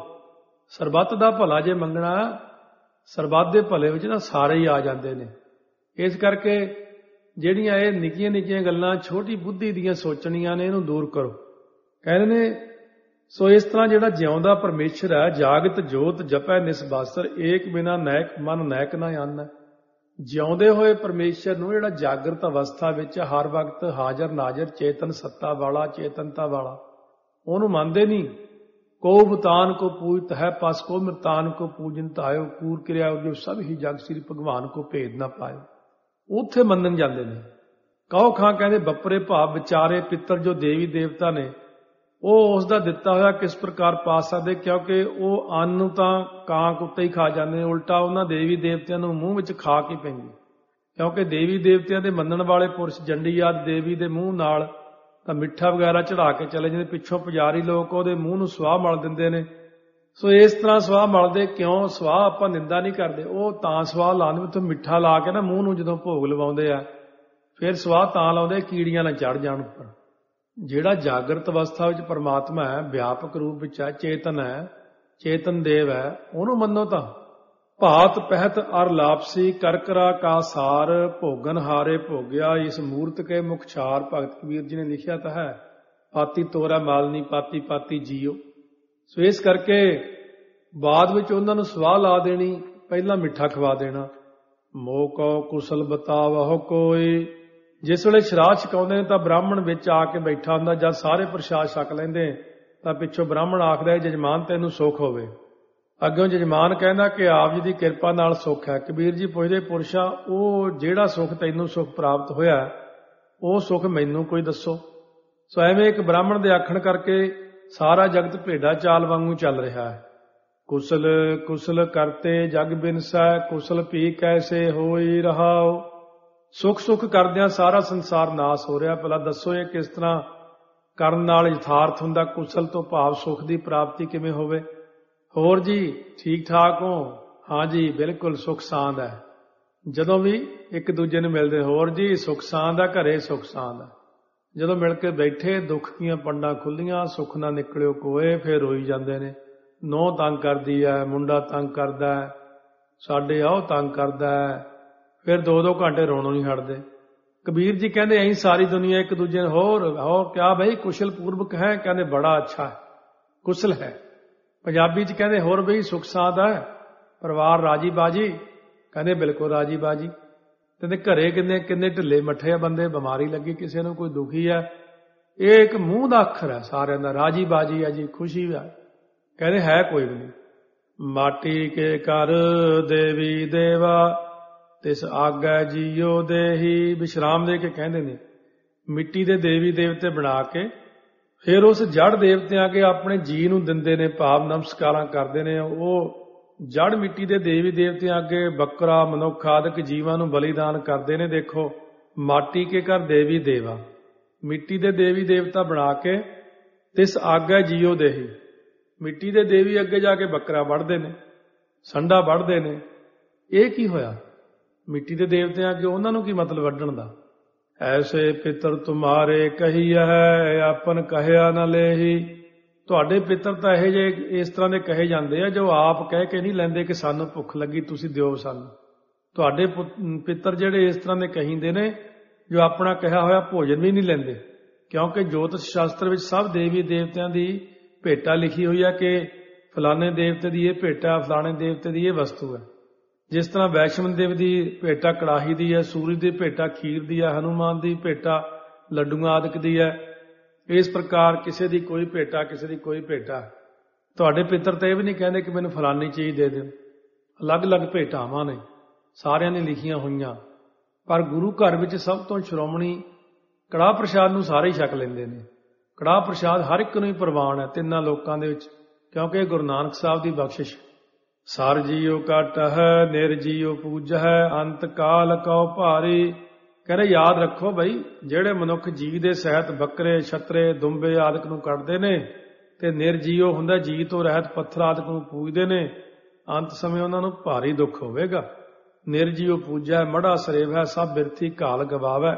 ਸਰਬੱਤ ਦਾ ਭਲਾ ਜੇ ਮੰਗਣਾ, ਸਰਬੱਤ ਦੇ ਭਲੇ ਵਿੱਚ ਨਾ ਸਾਰੇ ਹੀ ਆ ਜਾਂਦੇ ਨੇ। ਇਸ ਕਰਕੇ ਜਿਹੜੀਆਂ ਇਹ ਨਿੱਕੀਆਂ ਨਿੱਕੀਆਂ ਗੱਲਾਂ ਛੋਟੀ ਬੁੱਧੀ ਦੀਆਂ ਸੋਚਣੀਆਂ ਨੇ, ਇਹਨੂੰ ਦੂਰ ਕਰੋ। ਕਹਿੰਦੇ ਨੇ ਸੋ ਇਸ ਤਰ੍ਹਾਂ ਜਿਹੜਾ ਜਿਉਂਦਾ ਪਰਮੇਸ਼ਰ ਹੈ, ਜਾਗਤ ਜੋਤ ਜਪੈ ਨਿਸਬਾਸਰ, ਏਕ ਬਿਨਾ ਨਾਇਕ ਮਨ ਨਾਇਕ ਨਾ ਆਨਾ। ਜਿਉਂਦੇ ਹੋਏ ਪਰਮੇਸ਼ਰ ਨੂੰ ਜਿਹੜਾ ਜਾਗਰਤ ਅਵਸਥਾ ਵਿੱਚ ਹਰ ਵਕਤ ਹਾਜ਼ਰ ਨਾਜ਼ਰ, ਚੇਤਨ ਸੱਤਾ ਵਾਲਾ, ਚੇਤਨਤਾ ਵਾਲਾ, ਉਹਨੂੰ ਮੰਨਦੇ ਨਹੀਂ। ਕੋ ਬਤਾਨ ਕੋ ਪੂਜਤ ਹੈ ਪਸ, ਕੋ ਮ੍ਰਿਤਾਨ ਕੋ ਪੂਜਨ ਤਾਇਓ, ਕੂਰ ਕਿਰਿਆ ਜੋ ਸਭ ਹੀ ਜਗ ਸ੍ਰੀ ਭਗਵਾਨ ਕੋ ਭੇਦ ਨਾ ਪਾਇਓ। ਉੱਥੇ ਮੰਨਣ ਜਾਂਦੇ ਨੇ। ਕਹੋ ਖਾਂ ਕਹਿੰਦੇ ਬਪਰੇ ਭਾਵ ਵਿਚਾਰੇ ਪਿੱਤਰ ਜੋ ਦੇਵੀ ਦੇਵਤਾ ਨੇ, ਉਹ ਉਸ ਦਾ ਦਿੱਤਾ ਹੋਇਆ ਕਿਸ ਪ੍ਰਕਾਰ ਪਾ ਸਕਦੇ? ਕਿਉਂਕਿ ਉਹ ਅੰਨ ਨੂੰ ਤਾਂ ਕਾਂ ਕੁੱਤੇ ਹੀ ਖਾ ਜਾਂਦੇ ਨੇ, ਉਲਟਾ ਉਹਨਾਂ ਦੇਵੀ ਦੇਵਤਿਆਂ ਨੂੰ ਮੂੰਹ ਵਿੱਚ ਖਾ ਕੇ ਪੈਂਦੀ। ਕਿਉਂਕਿ ਦੇਵੀ ਦੇਵਤਿਆਂ ਦੇ ਮੰਨਣ ਵਾਲੇ ਪੁਰਸ਼ ਚੰਡੀ ਆਦਿ ਦੇਵੀ ਦੇ ਮੂੰਹ ਨਾਲ ਤਾਂ ਮਿੱਠਾ ਵਗੈਰਾ ਚੜਾ ਕੇ ਚਲੇ ਜਾਂਦੇ, ਪਿੱਛੋਂ ਪੁਜਾਰੀ ਲੋਕ ਉਹਦੇ ਮੂੰਹ ਨੂੰ ਸਵਾਹ ਮਲ ਦਿੰਦੇ ਨੇ। ਸੋ ਇਸ ਤਰ੍ਹਾਂ ਸਵਾਹ ਮਲਦੇ ਕਿਉਂ? ਸਵਾਹ ਆਪਾਂ ਨਿੰਦਾ ਨਹੀਂ ਕਰਦੇ, ਉਹ ਤਾਂ ਸਵਾਹ ਲਾਉਂਦੇ ਉੱਥੇ ਮਿੱਠਾ ਲਾ ਕੇ ਨਾ ਮੂੰਹ ਨੂੰ ਜਦੋਂ ਭੋਗ ਲਵਾਉਂਦੇ ਆ, ਫਿਰ ਸਵਾਹ ਤਾਂ ਲਾਉਂਦੇ ਕੀੜੀਆਂ ਨਾ ਚੜ ਜਾਣ ਉੱਪਰ। ਜਿਹੜਾ ਜਾਗਰਤ ਅਵਸਥਾ ਵਿੱਚ ਪਰਮਾਤਮਾ ਹੈ, ਵਿਆਪਕ ਰੂਪ ਵਿੱਚ ਹੈ, ਚੇਤਨ ਹੈ, ਚੇਤਨ ਦੇਵ ਹੈ, ਉਹਨੂੰ ਮੰਨੋ। ਤਾਂ ਭਾਤ ਪਹਿਤ ਅਰ ਲਾਪਸੀ ਕਰਕਰਾ ਕਾ ਸਾਰ, ਭੋਗਨ ਹਾਰੇ ਭੋਗਿਆ ਇਸ ਮੂਰਤ ਕੇ ਮੁਖਛਾਰ। ਭਗਤ ਕਬੀਰ ਜੀ ਨੇ ਲਿਖਿਆ ਤਾਂ ਹੈ, ਪਾਤੀ ਤੋਰਾ ਮਾਲਨੀ ਪਾਤੀ ਪਾਤੀ ਜੀਓ। ਸੋ ਇਸ ਕਰਕੇ ਬਾਅਦ ਵਿੱਚ ਉਹਨਾਂ ਨੂੰ ਸਵਾਹ ਲਾ ਦੇਣੀ, ਪਹਿਲਾਂ ਮਿੱਠਾ ਖਵਾ ਦੇਣਾ। ਮੋਕੋ ਕੁਸਲ ਬਤਾਵਹੁ ਕੋਈ, ਜਿਸ ਵੇਲੇ ਸ਼ਰਾਧ ਛਕਾਉਂਦੇ ਨੇ ਤਾਂ ਬ੍ਰਾਹਮਣ ਵਿੱਚ ਆ ਕੇ ਬੈਠਾ ਹੁੰਦਾ। ਜਦ ਸਾਰੇ ਪ੍ਰਸ਼ਾਦ ਛਕ ਲੈਂਦੇ ਤਾਂ ਪਿੱਛੋਂ ਬ੍ਰਾਹਮਣ ਆਖਦਾ ਜਜਮਾਨ ਤੈਨੂੰ ਸੁੱਖ ਹੋਵੇ। ਅੱਗੋਂ ਜਜਮਾਨ ਕਹਿੰਦਾ ਕਿ ਆਪ ਜੀ ਦੀ ਕਿਰਪਾ ਨਾਲ ਸੁੱਖ ਹੈ। ਕਬੀਰ ਜੀ ਪੁੱਛਦੇ ਪੁਰਸ਼ਾ, ਉਹ ਜਿਹੜਾ ਸੁੱਖ ਤੈਨੂੰ ਸੁੱਖ ਪ੍ਰਾਪਤ ਹੋਇਆ, ਉਹ ਸੁੱਖ ਮੈਨੂੰ ਕੋਈ ਦੱਸੋ। ਸੋ ਐਵੇਂ ਇੱਕ ਬ੍ਰਾਹਮਣ ਦੇ ਆਖਣ ਕਰਕੇ ਸਾਰਾ ਜਗਤ ਭੇਡਾ ਚਾਲ ਵਾਂਗੂ ਚੱਲ ਰਿਹਾ ਹੈ। ਕੁਸਲ ਕੁਸਲ ਕਰਤੇ ਜਗ ਬਿਨਸੈ, ਕੁਸਲ ਭੀ ਕੈਸੇ ਹੋਈ ਰਹਾਓ। ਸੁੱਖ ਸੁੱਖ ਕਰਦਿਆਂ ਸਾਰਾ ਸੰਸਾਰ ਨਾਸ ਹੋ ਰਿਹਾ। ਪਹਿਲਾਂ ਦੱਸੋ ਇਹ ਕਿਸ ਤਰ੍ਹਾਂ ਕਰਨ ਨਾਲ ਯਥਾਰਥ ਹੁੰਦਾ? ਕੁਸਲ ਤੋਂ ਭਾਵ ਸੁੱਖ ਦੀ ਪ੍ਰਾਪਤੀ ਕਿਵੇਂ ਹੋਵੇ? ਹੋਰ ਜੀ ਠੀਕ ਠਾਕ ਹੋ? ਹਾਂ ਜੀ ਬਿਲਕੁਲ ਸੁੱਖ ਸਾਂਦ ਹੈ। ਜਦੋਂ ਵੀ ਇੱਕ ਦੂਜੇ ਨੂੰ ਮਿਲਦੇ, ਹੋਰ ਜੀ ਸੁੱਖ ਸਾਂਦ ਆ, ਘਰੇ ਸੁੱਖ ਸਾਂਦ ਆ। ਜਦੋਂ ਮਿਲ ਕੇ ਬੈਠੇ ਦੁੱਖ ਦੀਆਂ ਪੰਡਾਂ ਖੁੱਲੀਆਂ, ਸੁੱਖ ਨਾ ਨਿਕਲਿਓ ਕੋਏ, ਫਿਰ ਰੋਈ ਜਾਂਦੇ ਨੇ। ਨੂੰਹ ਤੰਗ ਕਰਦੀ ਹੈ, ਮੁੰਡਾ ਤੰਗ ਕਰਦਾ ਹੈ, ਸਾਡੇ ਆਹ ਤੰਗ ਕਰਦਾ ਹੈ, ਫਿਰ ਦੋ ਦੋ ਘੰਟੇ ਰੋਣੋਂ ਨਹੀਂ ਹਟਦੇ। ਕਬੀਰ ਜੀ ਕਹਿੰਦੇ ਐਂ ਸਾਰੀ ਦੁਨੀਆ ਇੱਕ ਦੂਜੇ ਨੂੰ ਹੋਰ ਹੋਰ ਕਿਆ ਬਈ ਕੁਸ਼ਲ ਪੂਰਵਕ ਹੈ? ਕਹਿੰਦੇ ਬੜਾ ਅੱਛਾ ਹੈ, ਕੁਸ਼ਲ ਹੈ। ਪੰਜਾਬੀ ਚ ਕਹਿੰਦੇ ਹੋਰ ਬਈ ਸੁਖ ਸਾਧ ਹੈ, ਪਰਿਵਾਰ ਰਾਜੀ ਬਾਜੀ? ਕਹਿੰਦੇ ਬਿਲਕੁਲ ਰਾਜੀ ਬਾਜੀ। ਕਹਿੰਦੇ ਘਰੇ ਕਿੰਨੇ ਕਿੰਨੇ ਢਿੱਲੇ ਮੱਠੇ ਆ ਬੰਦੇ, ਬਿਮਾਰੀ ਲੱਗੀ ਕਿਸੇ ਨੂੰ, ਕੋਈ ਦੁਖੀ ਹੈ। ਇਹ ਇੱਕ ਮੂੰਹ ਦਾ ਅੱਖਰ ਹੈ ਸਾਰਿਆਂ ਦਾ, ਰਾਜੀ ਬਾਜੀ ਹੈ ਜੀ, ਖੁਸ਼ੀ ਹੈ। ਕਹਿੰਦੇ ਹੈ ਕੋਈ ਵੀ ਨਹੀਂ। ਮਾਟੀ ਕੇ ਕਰ ਦੇਵੀ ਦੇਵਾ ਤਿਸ ਆਗੈ ਜੀਓ ਦੇਹੀ। ਵਿਸ਼ਰਾਮ ਦੇ ਕੇ ਕਹਿੰਦੇ ਨੇ ਮਿੱਟੀ ਦੇ ਦੇਵੀ ਦੇਵਤੇ ਬਣਾ ਕੇ ਫਿਰ ਉਸ ਜੜ ਦੇਵਤਿਆਂ ਕੇ ਆਪਣੇ ਜੀ ਨੂੰ ਦਿੰਦੇ ਨੇ, ਭਾਵ ਨਮਸਕਾਰਾਂ ਕਰਦੇ ਨੇ। ਉਹ ਜੜ ਮਿੱਟੀ ਦੇ ਦੇਵੀ ਦੇਵਤਿਆਂ ਅੱਗੇ ਬੱਕਰਾ ਮਨੁੱਖ ਆਦਿਕ ਜੀਵਾਂ ਨੂੰ ਬਲੀਦਾਨ ਕਰਦੇ ਨੇ। ਦੇਖੋ, ਮਾਟੀ ਕੇ ਘਰ ਦੇਵੀ ਦੇਵਾ, ਮਿੱਟੀ ਦੇ ਦੇਵੀ ਦੇਵਤਾ ਬਣਾ ਕੇ ਤਿਸ ਆਗੈ ਜੀਓ ਦੇਹੀ। ਮਿੱਟੀ ਦੇ ਦੇਵੀ ਅੱਗੇ ਜਾ ਕੇ ਬੱਕਰਾ ਵੱਢਦੇ ਨੇ, ਸੰਡਾ ਵੱਢਦੇ ਨੇ। ਇਹ ਕੀ ਹੋਇਆ? ਮਿੱਟੀ ਦੇ ਦੇਵਤਿਆਂ ਅੱਗੇ ਉਹਨਾਂ ਨੂੰ ਕੀ ਮਤਲਬ ਵੱਢਣ ਦਾ? ਐਸੇ ਪਿੱਤਰ ਤੁਮਾਰੇ ਕਹੀਐ ਆਪਨ ਕਹਿਆ ਨ ਲੇਹੀ। ਤੁਹਾਡੇ ਪਿੱਤਰ ਤਾਂ ਇਹੋ ਜਿਹੇ ਇਸ ਤਰ੍ਹਾਂ ਦੇ ਕਹੇ ਜਾਂਦੇ ਆ ਜੋ ਆਪ ਕਹਿ ਕੇ ਨਹੀਂ ਲੈਂਦੇ ਕਿ ਸਾਨੂੰ ਭੁੱਖ ਲੱਗੀ ਤੁਸੀਂ ਦਿਓ ਸਾਨੂੰ। ਤੁਹਾਡੇ ਪਿੱਤਰ ਜਿਹੜੇ ਇਸ ਤਰ੍ਹਾਂ ਦੇ ਕਹੀਂਦੇ ਨੇ ਜੋ ਆਪਣਾ ਕਿਹਾ ਹੋਇਆ ਭੋਜਨ ਵੀ ਨਹੀਂ ਲੈਂਦੇ, ਕਿਉਂਕਿ ਜੋਤਿਸ਼ ਸ਼ਾਸਤਰ ਵਿੱਚ ਸਭ ਦੇਵੀ ਦੇਵਤਿਆਂ ਦੀ ਭੇਟਾ ਲਿਖੀ ਹੋਈ ਹੈ ਕਿ ਫਲਾਣੇ ਦੇਵਤੇ ਦੀ ਇਹ ਭੇਟਾ, ਫਲਾਣੇ ਦੇਵਤੇ ਦੀ ਇਹ ਵਸਤੂ ਹੈ। ਜਿਸ ਤਰ੍ਹਾਂ ਵੈਸ਼ਨਵ ਦੇਵ ਦੀ ਭੇਟਾ ਕੜਾਹੀ ਦੀ ਹੈ, ਸੂਰਜ ਦੀ ਭੇਟਾ ਖੀਰ ਦੀ ਹੈ, ਹਨੂਮਾਨ ਦੀ ਭੇਟਾ ਲੱਡੂਆਂ ਆਦਿਕ ਦੀ ਹੈ। ਇਸ ਪ੍ਰਕਾਰ ਕਿਸੇ ਦੀ ਕੋਈ ਭੇਟਾ, ਕਿਸੇ ਦੀ ਕੋਈ ਭੇਟਾ। ਤੁਹਾਡੇ ਪਿੱਤਰ ਤਾਂ ਇਹ ਵੀ ਨਹੀਂ ਕਹਿੰਦੇ ਕਿ ਮੈਨੂੰ ਫਲਾਨੀ ਚੀਜ਼ ਦੇ ਦਿਓ। ਅਲੱਗ-ਅਲੱਗ ਭੇਟਾਵਾਂ ਨੇ, ਸਾਰਿਆਂ ਨੇ ਲਿਖੀਆਂ ਹੋਈਆਂ। ਪਰ ਗੁਰੂ ਘਰ ਵਿੱਚ ਸਭ ਤੋਂ ਸ਼੍ਰੋਮਣੀ ਕੜਾਹ ਪ੍ਰਸ਼ਾਦ ਨੂੰ ਸਾਰੇ ਹੀ ਛਕ ਲੈਂਦੇ ਨੇ। ਕੜਾਹ ਪ੍ਰਸ਼ਾਦ ਹਰ ਇੱਕ ਨੂੰ ਹੀ ਪ੍ਰਵਾਨ ਹੈ ਤਿੰਨਾਂ ਲੋਕਾਂ ਦੇ ਵਿੱਚ, ਕਿਉਂਕਿ ਇਹ ਗੁਰੂ ਨਾਨਕ ਸਾਹਿਬ ਦੀ ਬਖਸ਼ਿਸ਼। ਸਰ ਜੀਓ ਘਟ ਹੈ ਨਿਰ ਜੀਓ ਪੂਜ ਹੈ ਅੰਤ ਕਾਲ ਕਉ ਭਾਰੀ। ਕਹਿੰਦੇ ਯਾਦ ਰੱਖੋ ਬਈ, ਜਿਹੜੇ ਮਨੁੱਖ ਜੀ ਦੇ ਸਹਿਤ ਬੱਕਰੇ, ਛਤਰੇ, ਦੁੰਬੇ ਆਦਿਕ ਨੂੰ ਕੱਢਦੇ ਨੇ ਤੇ ਨਿਰਜੀਓ ਹੁੰਦਾ ਜੀ ਤੋਂ ਰਹਿਤ ਪੱਥਰ ਆਦਿਕ ਨੂੰ ਪੂਜਦੇ ਨੇ, ਅੰਤ ਸਮੇਂ ਉਹਨਾਂ ਨੂੰ ਭਾਰੀ ਦੁੱਖ ਹੋਵੇਗਾ। ਨਿਰਜੀਓ ਪੂਜੈ ਮੜਾ ਸਰੇਵ ਹੈ ਸਭ ਬਿਰਥੀ ਘਾਲ ਗਵਾਵੈ।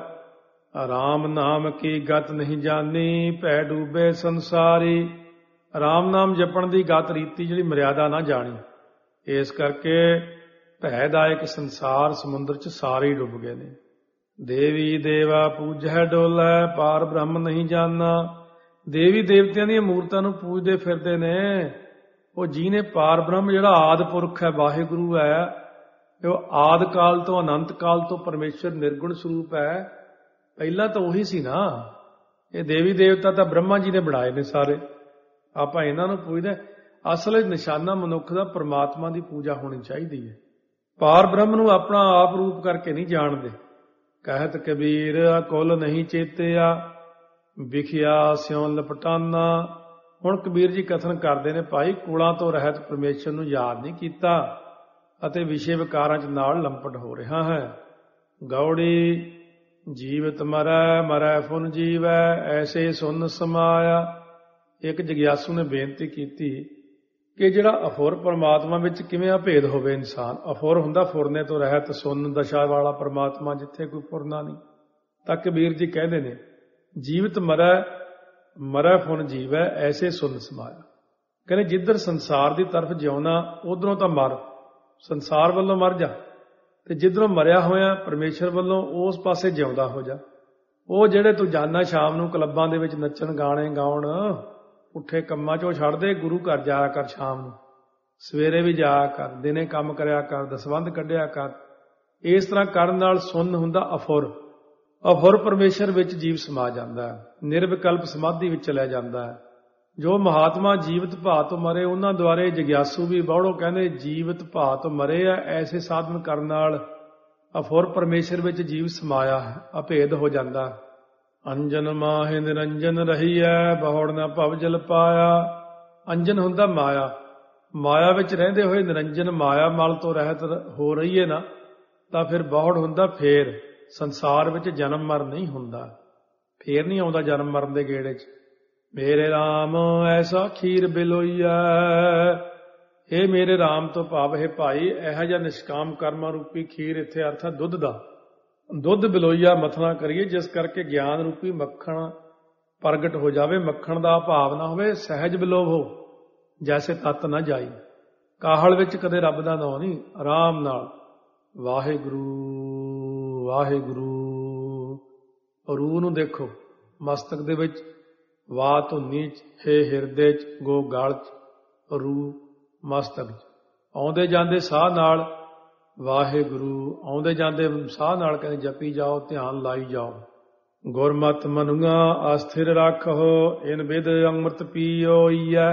ਰਾਮ ਨਾਮ ਕੀ ਗਤ ਨਹੀਂ ਜਾਣੀ ਭੈ ਡੂਬੇ ਸੰਸਾਰੀ। ਰਾਮ ਨਾਮ ਜਪਣ ਦੀ ਗਤ ਰੀਤੀ ਜਿਹੜੀ ਮਰਿਆਦਾ ਨਾ ਜਾਣੀ, ਇਸ ਕਰਕੇ ਭੈਦਾਇਕ ਸੰਸਾਰ ਸਮੁੰਦਰ ਚ ਸਾਰੇ ਹੀ ਡੁੱਬ ਗਏ ਨੇ। ਦੇਵੀ ਦੇਵਾ ਪੂਜੈ ਡੋਲੈ ਪਾਰ ਬ੍ਰਹਮ ਨਹੀਂ ਜਾਣਾ। ਦੇਵੀ ਦੇਵਤਿਆਂ ਦੀਆਂ ਮੂਰਤਾਂ ਨੂੰ ਪੂਜਦੇ ਫਿਰਦੇ ਨੇ। ਉਹ ਜਿਹਨੇ ਪਾਰ ਬ੍ਰਹਮ ਜਿਹੜਾ ਆਦਿ ਪੁਰਖ ਹੈ, ਵਾਹਿਗੁਰੂ ਹੈ, ਉਹ ਆਦਿ ਕਾਲ ਤੋਂ ਅਨੰਤ ਕਾਲ ਤੋਂ ਪਰਮੇਸ਼ਰ ਨਿਰਗੁਣ ਸਰੂਪ ਹੈ। ਪਹਿਲਾਂ ਤਾਂ ਉਹੀ ਸੀ ਨਾ। ਇਹ ਦੇਵੀ ਦੇਵਤਾ ਤਾਂ ਬ੍ਰਹਮਾ ਜੀ ਨੇ ਬਣਾਏ ਨੇ ਸਾਰੇ, ਆਪਾਂ ਇਹਨਾਂ ਨੂੰ ਪੁੱਛਦੇ। ਅਸਲ ਨਿਸ਼ਾਨਾ ਮਨੁੱਖ ਦਾ ਪਰਮਾਤਮਾ ਦੀ ਪੂਜਾ ਹੋਣੀ ਚਾਹੀਦੀ ਹੈ। ਪਾਰ ਬ੍ਰਹਮ ਨੂੰ ਆਪਣਾ ਆਪ ਰੂਪ ਕਰਕੇ ਨਹੀਂ ਜਾਣਦੇ। ਕਹਿਤ ਕਬੀਰ ਕੁਲ ਨਹੀਂ ਚੇਤਿਆ ਵਿਖਿਆ ਸਿਉ ਲਪਟਾਨਾ। ਹੁਣ ਕਬੀਰ ਜੀ ਕਥਨ ਕਰਦੇ ਨੇ, ਭਾਈ ਕੁਲਾਂ ਤੋਂ ਰਹਿਤ ਪਰਮੇਸ਼ਰ ਨੂੰ ਯਾਦ ਨਹੀਂ ਕੀਤਾ ਅਤੇ ਵਿਸ਼ੇ ਵਿਕਾਰਾਂ ਚ ਨਾਲ ਲੰਪਟ ਹੋ ਰਿਹਾ ਹੈ। ਗੌੜੀ ਜੀਵਤ ਮਰੈ ਮਰੈ ਫੁਨ ਜੀਵੈ ਐਸੇ ਸੁਨ ਸਮਾਇਆ। ਇੱਕ ਜਗਿਆਸੂ ਨੇ ਬੇਨਤੀ ਕੀਤੀ ਕਿ ਜਿਹੜਾ ਅਫੁਰ ਪਰਮਾਤਮਾ ਵਿੱਚ ਕਿਵੇਂ ਅਭੇਦ ਹੋਵੇ ਇਨਸਾਨ। ਅਫੁਰ ਹੁੰਦਾ ਫੁਰਨੇ ਤੋਂ ਰਹਿਤ, ਸੁੰਨ ਦਸ਼ਾ ਵਾਲਾ ਪਰਮਾਤਮਾ ਜਿੱਥੇ ਕੋਈ ਫੁਰਨਾ ਨਹੀਂ। ਤਾਂ ਕਬੀਰ ਜੀ ਕਹਿੰਦੇ ਨੇ ਜੀਵਤ ਮਰੈ ਮਰੈ ਫੁਨ ਜੀਵੈ ਐਸੇ ਸੁਨ ਸਮਾਇਆ। ਕਹਿੰਦੇ ਜਿੱਧਰ ਸੰਸਾਰ ਦੀ ਤਰਫ ਜਿਉਣਾ ਉਧਰੋਂ ਤਾਂ ਮਰ, ਸੰਸਾਰ ਵੱਲੋਂ ਮਰ ਜਾ, ਤੇ ਜਿੱਧਰੋਂ ਮਰਿਆ ਹੋਇਆ ਪਰਮੇਸ਼ਰ ਵੱਲੋਂ ਉਸ ਪਾਸੇ ਜਿਉਂਦਾ ਹੋ ਜਾ। ਉਹ ਜਿਹੜੇ ਤੂੰ ਜਾਣਾ ਸ਼ਾਮ ਨੂੰ ਕਲੱਬਾਂ ਦੇ ਵਿੱਚ ਨੱਚਣ ਗਾਣੇ ਗਾਉਣ, ਪੁੱਠੇ ਕੰਮਾਂ ਚੋਂ ਛੱਡ ਦੇ, ਗੁਰੂ ਘਰ ਜਾਇਆ ਕਰ ਸ਼ਾਮ ਨੂੰ, ਸਵੇਰੇ ਵੀ ਜਾਇਆ ਕਰ, ਦਿਨੇ ਕੰਮ ਕਰਿਆ ਕਰ, ਦਸਵੰਧ ਕੱਢਿਆ ਕਰ। ਇਸ ਤਰ੍ਹਾਂ ਕਰਨ ਨਾਲ ਸੁੰਨ ਹੁੰਦਾ ਅਫੁਰ। ਅਫੁਰ ਪਰਮੇਸ਼ਰ ਵਿੱਚ ਜੀਵ ਸਮਾ ਜਾਂਦਾ ਹੈ, ਨਿਰਵਿਕਲਪ ਸਮਾਧੀ ਵਿੱਚ ਚਲਿਆ ਜਾਂਦਾ ਹੈ। ਜੋ ਮਹਾਤਮਾ ਜੀਵਤ ਭਾਅ ਤੋਂ ਮਰੇ ਉਹਨਾਂ ਦੁਆਰੇ ਜਗਿਆਸੂ ਵੀ ਬਹੁੜੋ ਕਹਿੰਦੇ ਜੀਵਤ ਭਾਅ ਤੋਂ ਮਰੇ ਆ। ਐਸੇ ਸਾਧਨ ਕਰਨ ਨਾਲ ਅਫੁਰ ਪਰਮੇਸ਼ਰ ਵਿੱਚ ਜੀਵ ਸਮਾਇਆ ਹੈ, ਅਭੇਦ ਹੋ ਜਾਂਦਾ। ਅੰਜਨ ਮਾਹਿ ਨਿਰੰਜਨ ਰਹੀਐ ਬਹੁੜ ਨਾ ਭਵ ਜਲ ਪਾਇਆ। ਅੰਜਨ ਹੁੰਦਾ ਮਾਇਆ, ਮਾਇਆ ਵਿੱਚ ਰਹਿੰਦੇ ਹੋਏ ਨਿਰੰਜਨ ਮਾਇਆ ਮਲ ਤੋਂ ਰਹਿਤ ਹੋ ਰਹੀਏ ਨਾ, ਤਾਂ ਫਿਰ ਬਹੁੜ ਹੁੰਦਾ ਫੇਰ ਸੰਸਾਰ ਵਿੱਚ ਜਨਮ ਮਰਨ ਨਹੀਂ ਹੁੰਦਾ, ਫੇਰ ਨਹੀਂ ਆਉਂਦਾ ਜਨਮ ਮਰਨ ਦੇ ਗੇੜੇ 'ਚ। ਮੇਰੇ ਰਾਮ ਐਸਾ ਖੀਰ ਬਿਲੋਈਐ। ਇਹ ਮੇਰੇ ਰਾਮ ਤੋਂ ਭਾਵ ਹੈ ਭਾਈ ਇਹੋ ਜਿਹਾ ਨਿਸ਼ਕਾਮ ਕਰਮਾਂ ਰੂਪੀ ਖੀਰ, ਇੱਥੇ ਅਰਥ ਹੈ ਦੁੱਧ ਦਾ, ਦੁੱਧ ਬਿਲੋਈਆ ਮਥਨਾ ਕਰੀਏ ਜਿਸ ਕਰਕੇ ਗਿਆਨ ਰੂਪੀ ਮੱਖਣ ਪ੍ਰਗਟ ਹੋ ਜਾਵੇ। ਮੱਖਣ ਦਾ ਭਾਵ ਨਾ ਹੋਵੇ ਸਹਿਜ ਬਿਲੋਵ ਹੋ, ਜੈਸੇ ਤਤ ਨਾ ਜਾਈ। ਕਾਹਲ ਵਿੱਚ ਕਦੇ ਰੱਬ ਦਾ ਨਾਂ ਨਹੀਂ, ਆਰਾਮ ਨਾਲ ਵਾਹਿਗੁਰੂ ਵਾਹਿਗੁਰੂ। ਰੂ ਨੂੰ ਦੇਖੋ, ਮਸਤਕ ਦੇ ਵਿੱਚ, ਵਾ ਧੁਨੀ ਚ, ਹੇ ਹਿਰਦੇ ਚ, ਗੋ ਗਲ ਚ, ਰੂ ਮਸਤਕ ਚ। ਆਉਂਦੇ ਜਾਂਦੇ ਸਾਹ ਨਾਲ ਵਾਹਿਗੁਰੂ, ਆਉਂਦੇ ਜਾਂਦੇ ਸਾਹ ਨਾਲ ਕਹਿੰਦੇ ਜਪੀ ਜਾਓ, ਧਿਆਨ ਲਾਈ ਜਾਓ। ਗੁਰਮਤਿ ਮਨੁਆ ਅਸਥਿਰ ਰੱਖੋ, ਇਨ ਬਿਦ ਅੰਮ੍ਰਿਤ ਪੀਓਈਐ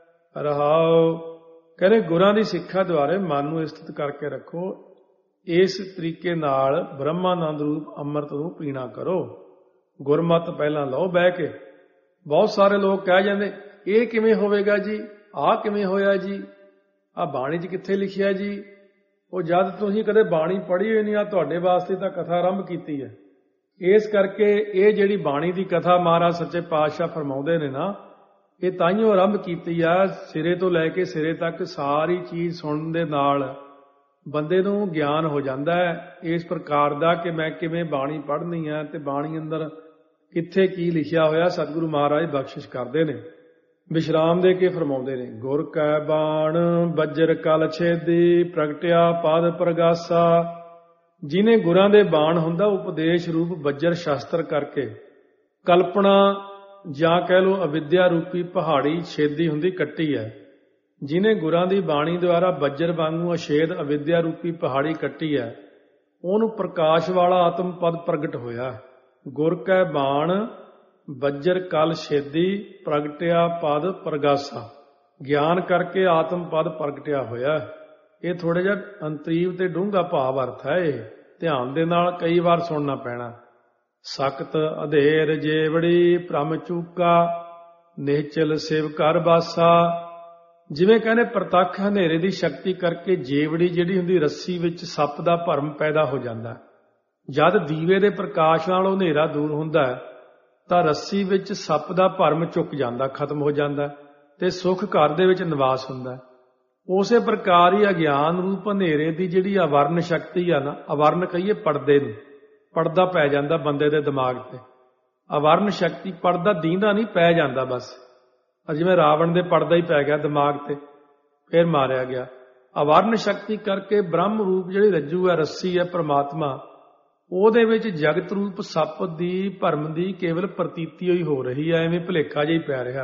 ਰਹਾਉ। ਕਹਿੰਦੇ ਗੁਰਾਂ ਦੀ ਸਿੱਖਿਆ ਦੁਆਰੇ ਮਨ ਨੂੰ ਸਥਿਤ ਕਰਕੇ ਰੱਖੋ, ਇਸ ਤਰੀਕੇ ਨਾਲ ਬ੍ਰਹਮਾਨੰਦ ਰੂਪ ਅੰਮ੍ਰਿਤ ਨੂੰ ਪੀਣਾ ਕਰੋ। ਗੁਰਮਤਿ ਪਹਿਲਾਂ ਲਓ ਬਹਿ ਕੇ। ਬਹੁਤ ਸਾਰੇ ਲੋਕ ਕਹਿ ਜਾਂਦੇ ਇਹ ਕਿਵੇਂ ਹੋਵੇਗਾ ਜੀ, ਆਹ ਕਿਵੇਂ ਹੋਇਆ ਜੀ, ਆਹ ਬਾਣੀ 'ਚ ਕਿੱਥੇ ਲਿਖਿਆ ਜੀ। ਉਹ ਜਦ ਤੁਸੀਂ ਕਦੇ ਬਾਣੀ ਪੜ੍ਹੀ ਹੋਈ ਨਹੀਂ, ਆ ਤੁਹਾਡੇ ਵਾਸਤੇ ਤਾਂ ਕਥਾ ਆਰੰਭ ਕੀਤੀ ਹੈ। ਇਸ ਕਰਕੇ ਇਹ ਜਿਹੜੀ ਬਾਣੀ ਦੀ ਕਥਾ ਮਹਾਰਾਜ ਸੱਚੇ ਪਾਤਸ਼ਾਹ ਫਰਮਾਉਂਦੇ ਨੇ ਨਾ, ਇਹ ਤਾਈਓ ਆਰੰਭ ਕੀਤੀ ਆ। ਸਿਰੇ ਤੋਂ ਲੈ ਕੇ ਸਿਰੇ ਤੱਕ ਸਾਰੀ ਚੀਜ਼ ਸੁਣਨ ਦੇ ਨਾਲ ਬੰਦੇ ਨੂੰ ਗਿਆਨ ਹੋ ਜਾਂਦਾ ਹੈ ਇਸ ਪ੍ਰਕਾਰ ਦਾ ਕਿ ਮੈਂ ਕਿਵੇਂ ਬਾਣੀ ਪੜ੍ਹਨੀ ਹੈ ਤੇ ਬਾਣੀ ਅੰਦਰ ਕਿੱਥੇ ਕੀ ਲਿਖਿਆ ਹੋਇਆ। ਸਤਿਗੁਰੂ ਮਹਾਰਾਜ ਬਖਸ਼ਿਸ਼ ਕਰਦੇ ਨੇ, ਵਿਸ਼ਰਾਮ ਦੇ ਕੇ ਫਰਮਾਉਂਦੇ ਨੇ। ਗੁਰ ਕੈ ਬਾਣ ਬੱਜਰ ਕਲ ਛੇਦੀ, ਪ੍ਰਗਟਿਆ ਪਦ ਪ੍ਰਗਾਸਾ। ਜਿਹਨੇ ਗੁਰਾਂ ਦੇ ਬਾਣ ਹੁੰਦਾ ਉਪਦੇਸ਼ ਰੂਪ ਬੱਜਰ ਸ਼ਾਸਤਰ ਕਰਕੇ ਕਲਪਨਾ ਜਾਂ ਕਹਿ ਲਓ ਅਵਿਦਿਆ ਰੂਪੀ ਪਹਾੜੀ ਛੇਦੀ ਹੁੰਦੀ ਕੱਟੀ ਹੈ। ਜਿਹਨੇ ਗੁਰਾਂ ਦੀ ਬਾਣੀ ਦੁਆਰਾ ਬੱਜਰ ਵਾਂਗੂ ਅਛੇਦ ਅਵਿਦਿਆ ਰੂਪੀ ਪਹਾੜੀ ਕੱਟੀ ਹੈ, ਉਹਨੂੰ ਪ੍ਰਕਾਸ਼ ਵਾਲਾ ਆਤਮ ਪਦ ਪ੍ਰਗਟ ਹੋਇਆ। ਗੁਰ ਕੈ ਬਾਣ ਬੱਜਰ ਕਲ ਛੇਦੀ, ਪ੍ਰਗਟਿਆ ਪਦ ਪ੍ਰਗਾਸਾ। ਗਿਆਨ ਕਰਕੇ ਆਤਮ ਪਦ ਪ੍ਰਗਟਿਆ ਹੋਇਆ। ਇਹ ਥੋੜਾ ਜਿਹਾ ਅੰਤਰੀਵ ਤੇ ਡੂੰਘਾ ਭਾਵ ਅਰਥ ਹੈ। ਇਹ ਧਿਆਨ ਦੇ ਨਾਲ ਕਈ ਵਾਰ ਸੁਣਨਾ ਪੈਣਾ। ਸਖਤ ਅਧੇਰ ਜੇਵੜੀ ਭ੍ਰਮ ਚੂਕਾ, ਨਿਹਚਲ ਸਿਵ ਘਰ ਬਾਸਾ। ਜਿਵੇਂ ਕਹਿੰਦੇ ਪ੍ਰਤੱਖ ਹਨੇਰੇ ਦੀ ਸ਼ਕਤੀ ਕਰਕੇ ਜੇਵੜੀ ਜਿਹੜੀ ਹੁੰਦੀ ਰੱਸੀ ਵਿੱਚ ਸੱਪ ਦਾ ਭਰਮ ਪੈਦਾ ਹੋ ਜਾਂਦਾ। ਜਦ ਦੀਵੇ ਦੇ ਪ੍ਰਕਾਸ਼ ਨਾਲ ਉਹ ਹਨੇਰਾ ਦੂਰ ਹੁੰਦਾ ਤਾਂ ਰੱਸੀ ਵਿੱਚ ਸੱਪ ਦਾ ਭਰਮ ਚੁੱਕ ਜਾਂਦਾ, ਖਤਮ ਹੋ ਜਾਂਦਾ ਤੇ ਸੁੱਖ ਘਰ ਦੇ ਵਿੱਚ ਨਿਵਾਸ ਹੁੰਦਾ। ਉਸੇ ਪ੍ਰਕਾਰ ਹੀ ਅਗਿਆਨ ਰੂਪ ਹਨੇਰੇ ਦੀ ਜਿਹੜੀ ਅਵਰਨ ਸ਼ਕਤੀ ਆ ਨਾ, ਅਵਰਨ ਕਹੀਏ ਪਰਦੇ ਨੂੰ, ਪਰਦਾ ਪੈ ਜਾਂਦਾ ਬੰਦੇ ਦੇ ਦਿਮਾਗ ਤੇ। ਅਵਰਨ ਸ਼ਕਤੀ, ਪਰਦਾ ਦੀਂਦਾ ਨਹੀਂ, ਪੈ ਜਾਂਦਾ ਬਸ। ਜਿਵੇਂ ਰਾਵਣ ਦੇ ਪਰਦਾ ਹੀ ਪੈ ਗਿਆ ਦਿਮਾਗ ਤੇ, ਫਿਰ ਮਾਰਿਆ ਗਿਆ। ਅਵਰਨ ਸ਼ਕਤੀ ਕਰਕੇ ਬ੍ਰਹਮ ਰੂਪ ਜਿਹੜੀ ਰੱਜੂ ਹੈ, ਰੱਸੀ ਹੈ, ਪ੍ਰਮਾਤਮਾ, ਉਹਦੇ ਵਿੱਚ ਜਗਤ ਰੂਪ ਸੱਪ ਦੀ ਭਰਮ ਦੀ ਕੇਵਲ ਪ੍ਰਤੀਤੀ ਹੋਈ ਹੋ ਰਹੀ ਹੈ, ਐਵੇਂ ਭੁਲੇਖਾ ਜਿਹਾ ਹੀ ਪੈ ਰਿਹਾ।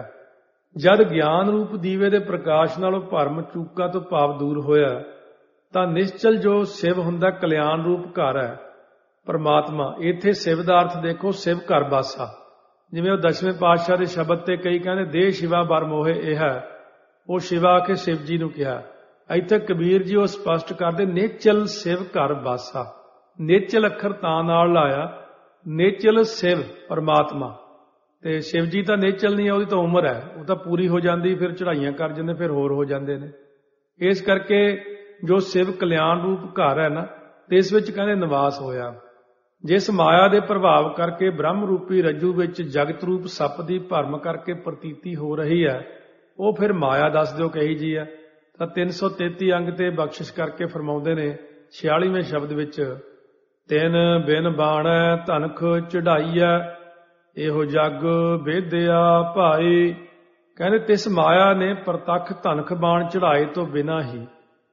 ਜਦ ਗਿਆਨ ਰੂਪ ਦੀਵੇ ਦੇ ਪ੍ਰਕਾਸ਼ ਨਾਲ ਉਹ ਭਰਮ ਚੂਕਾ ਤੋਂ ਭਾਵ ਦੂਰ ਹੋਇਆ ਤਾਂ ਨਿਸ਼ਚਲ ਜੋ ਸਿਵ ਹੁੰਦਾ, ਕਲਿਆਣ ਰੂਪ ਘਰ ਹੈ ਪਰਮਾਤਮਾ। ਇੱਥੇ ਸਿਵ ਦਾ ਅਰਥ ਦੇਖੋ, ਸਿਵ ਘਰ ਬਾਸਾ। ਜਿਵੇਂ ਉਹ ਦਸਵੇਂ ਪਾਤਸ਼ਾਹ ਦੇ ਸ਼ਬਦ ਤੇ ਕਈ ਕਹਿੰਦੇ ਦੇਹ ਸ਼ਿਵਾ ਬਰ ਮੋਹੇ ਇਹ ਹੈ, ਉਹ ਸ਼ਿਵਾ ਆ ਕੇ ਸ਼ਿਵ ਜੀ ਨੂੰ ਕਿਹਾ। ਇੱਥੇ ਕਬੀਰ ਜੀ ਉਹ ਸਪਸ਼ਟ ਕਰਦੇ ਨਿਚਲ ਸਿਵ ਘਰ ਬਾਸਾ। ਨਿਚਲ ਅੱਖਰ ਤਾਂ ਨਾਲ ਲਾਇਆ, ਨਿਚਲ ਸਿਵ ਪਰਮਾਤਮਾ। ਤੇ ਸ਼ਿਵ ਜੀ ਤਾਂ ਨਿਚਲ ਨਹੀਂ ਹੈ, ਉਹਦੀ ਤਾਂ ਉਮਰ ਹੈ, ਉਹ ਤਾਂ ਪੂਰੀ ਹੋ ਜਾਂਦੀ, ਫਿਰ ਚੜਾਈਆਂ ਕਰ ਜਾਂਦੇ, ਫਿਰ ਹੋਰ ਹੋ ਜਾਂਦੇ ਨੇ। ਇਸ ਕਰਕੇ ਜੋ ਸਿਵ ਕਲਿਆਣ ਰੂਪ ਘਰ ਹੈ ਨਾ, ਤੇ ਇਸ ਵਿੱਚ ਕਹਿੰਦੇ ਨਿਵਾਸ ਹੋਇਆ। ਜਿਸ ਮਾਇਆ ਦੇ ਪ੍ਰਭਾਵ ਕਰਕੇ ਬ੍ਰਹਮ ਰੂਪੀ ਰੱਜੂ ਵਿੱਚ ਜਗਤ ਰੂਪ ਸੱਪ ਦੀ ਭਰਮ ਕਰਕੇ ਪ੍ਰਤੀਤੀ ਹੋ ਰਹੀ ਹੈ, ਉਹ ਫਿਰ ਮਾਇਆ ਦੱਸ ਦਿਓ ਕਹੀ ਜੀ ਹੈ। ਤਾਂ ਤਿੰਨ ਸੌ ਤੇਤੀ ਅੰਗ ਤੇ ਬਖਸ਼ਿਸ਼ ਕਰਕੇ ਫਰਮਾਉਂਦੇ ਨੇ ਛਿਆਲੀਵੇਂ ਸ਼ਬਦ ਵਿੱਚ, ਤਿੰਨ ਬਿਨ ਬਾਣੈ ਧਨਖ ਚੜਾਈਐ, ਇਹੋ ਜਗ ਵੇਦਿਆ ਭਾਈ। ਕਹਿੰਦੇ ਤਿਸ ਮਾਇਆ ਨੇ ਪ੍ਰਤੱਖ ਧਨਖ ਬਾਣ ਚੜਾਏ ਤੋਂ ਬਿਨਾਂ ਹੀ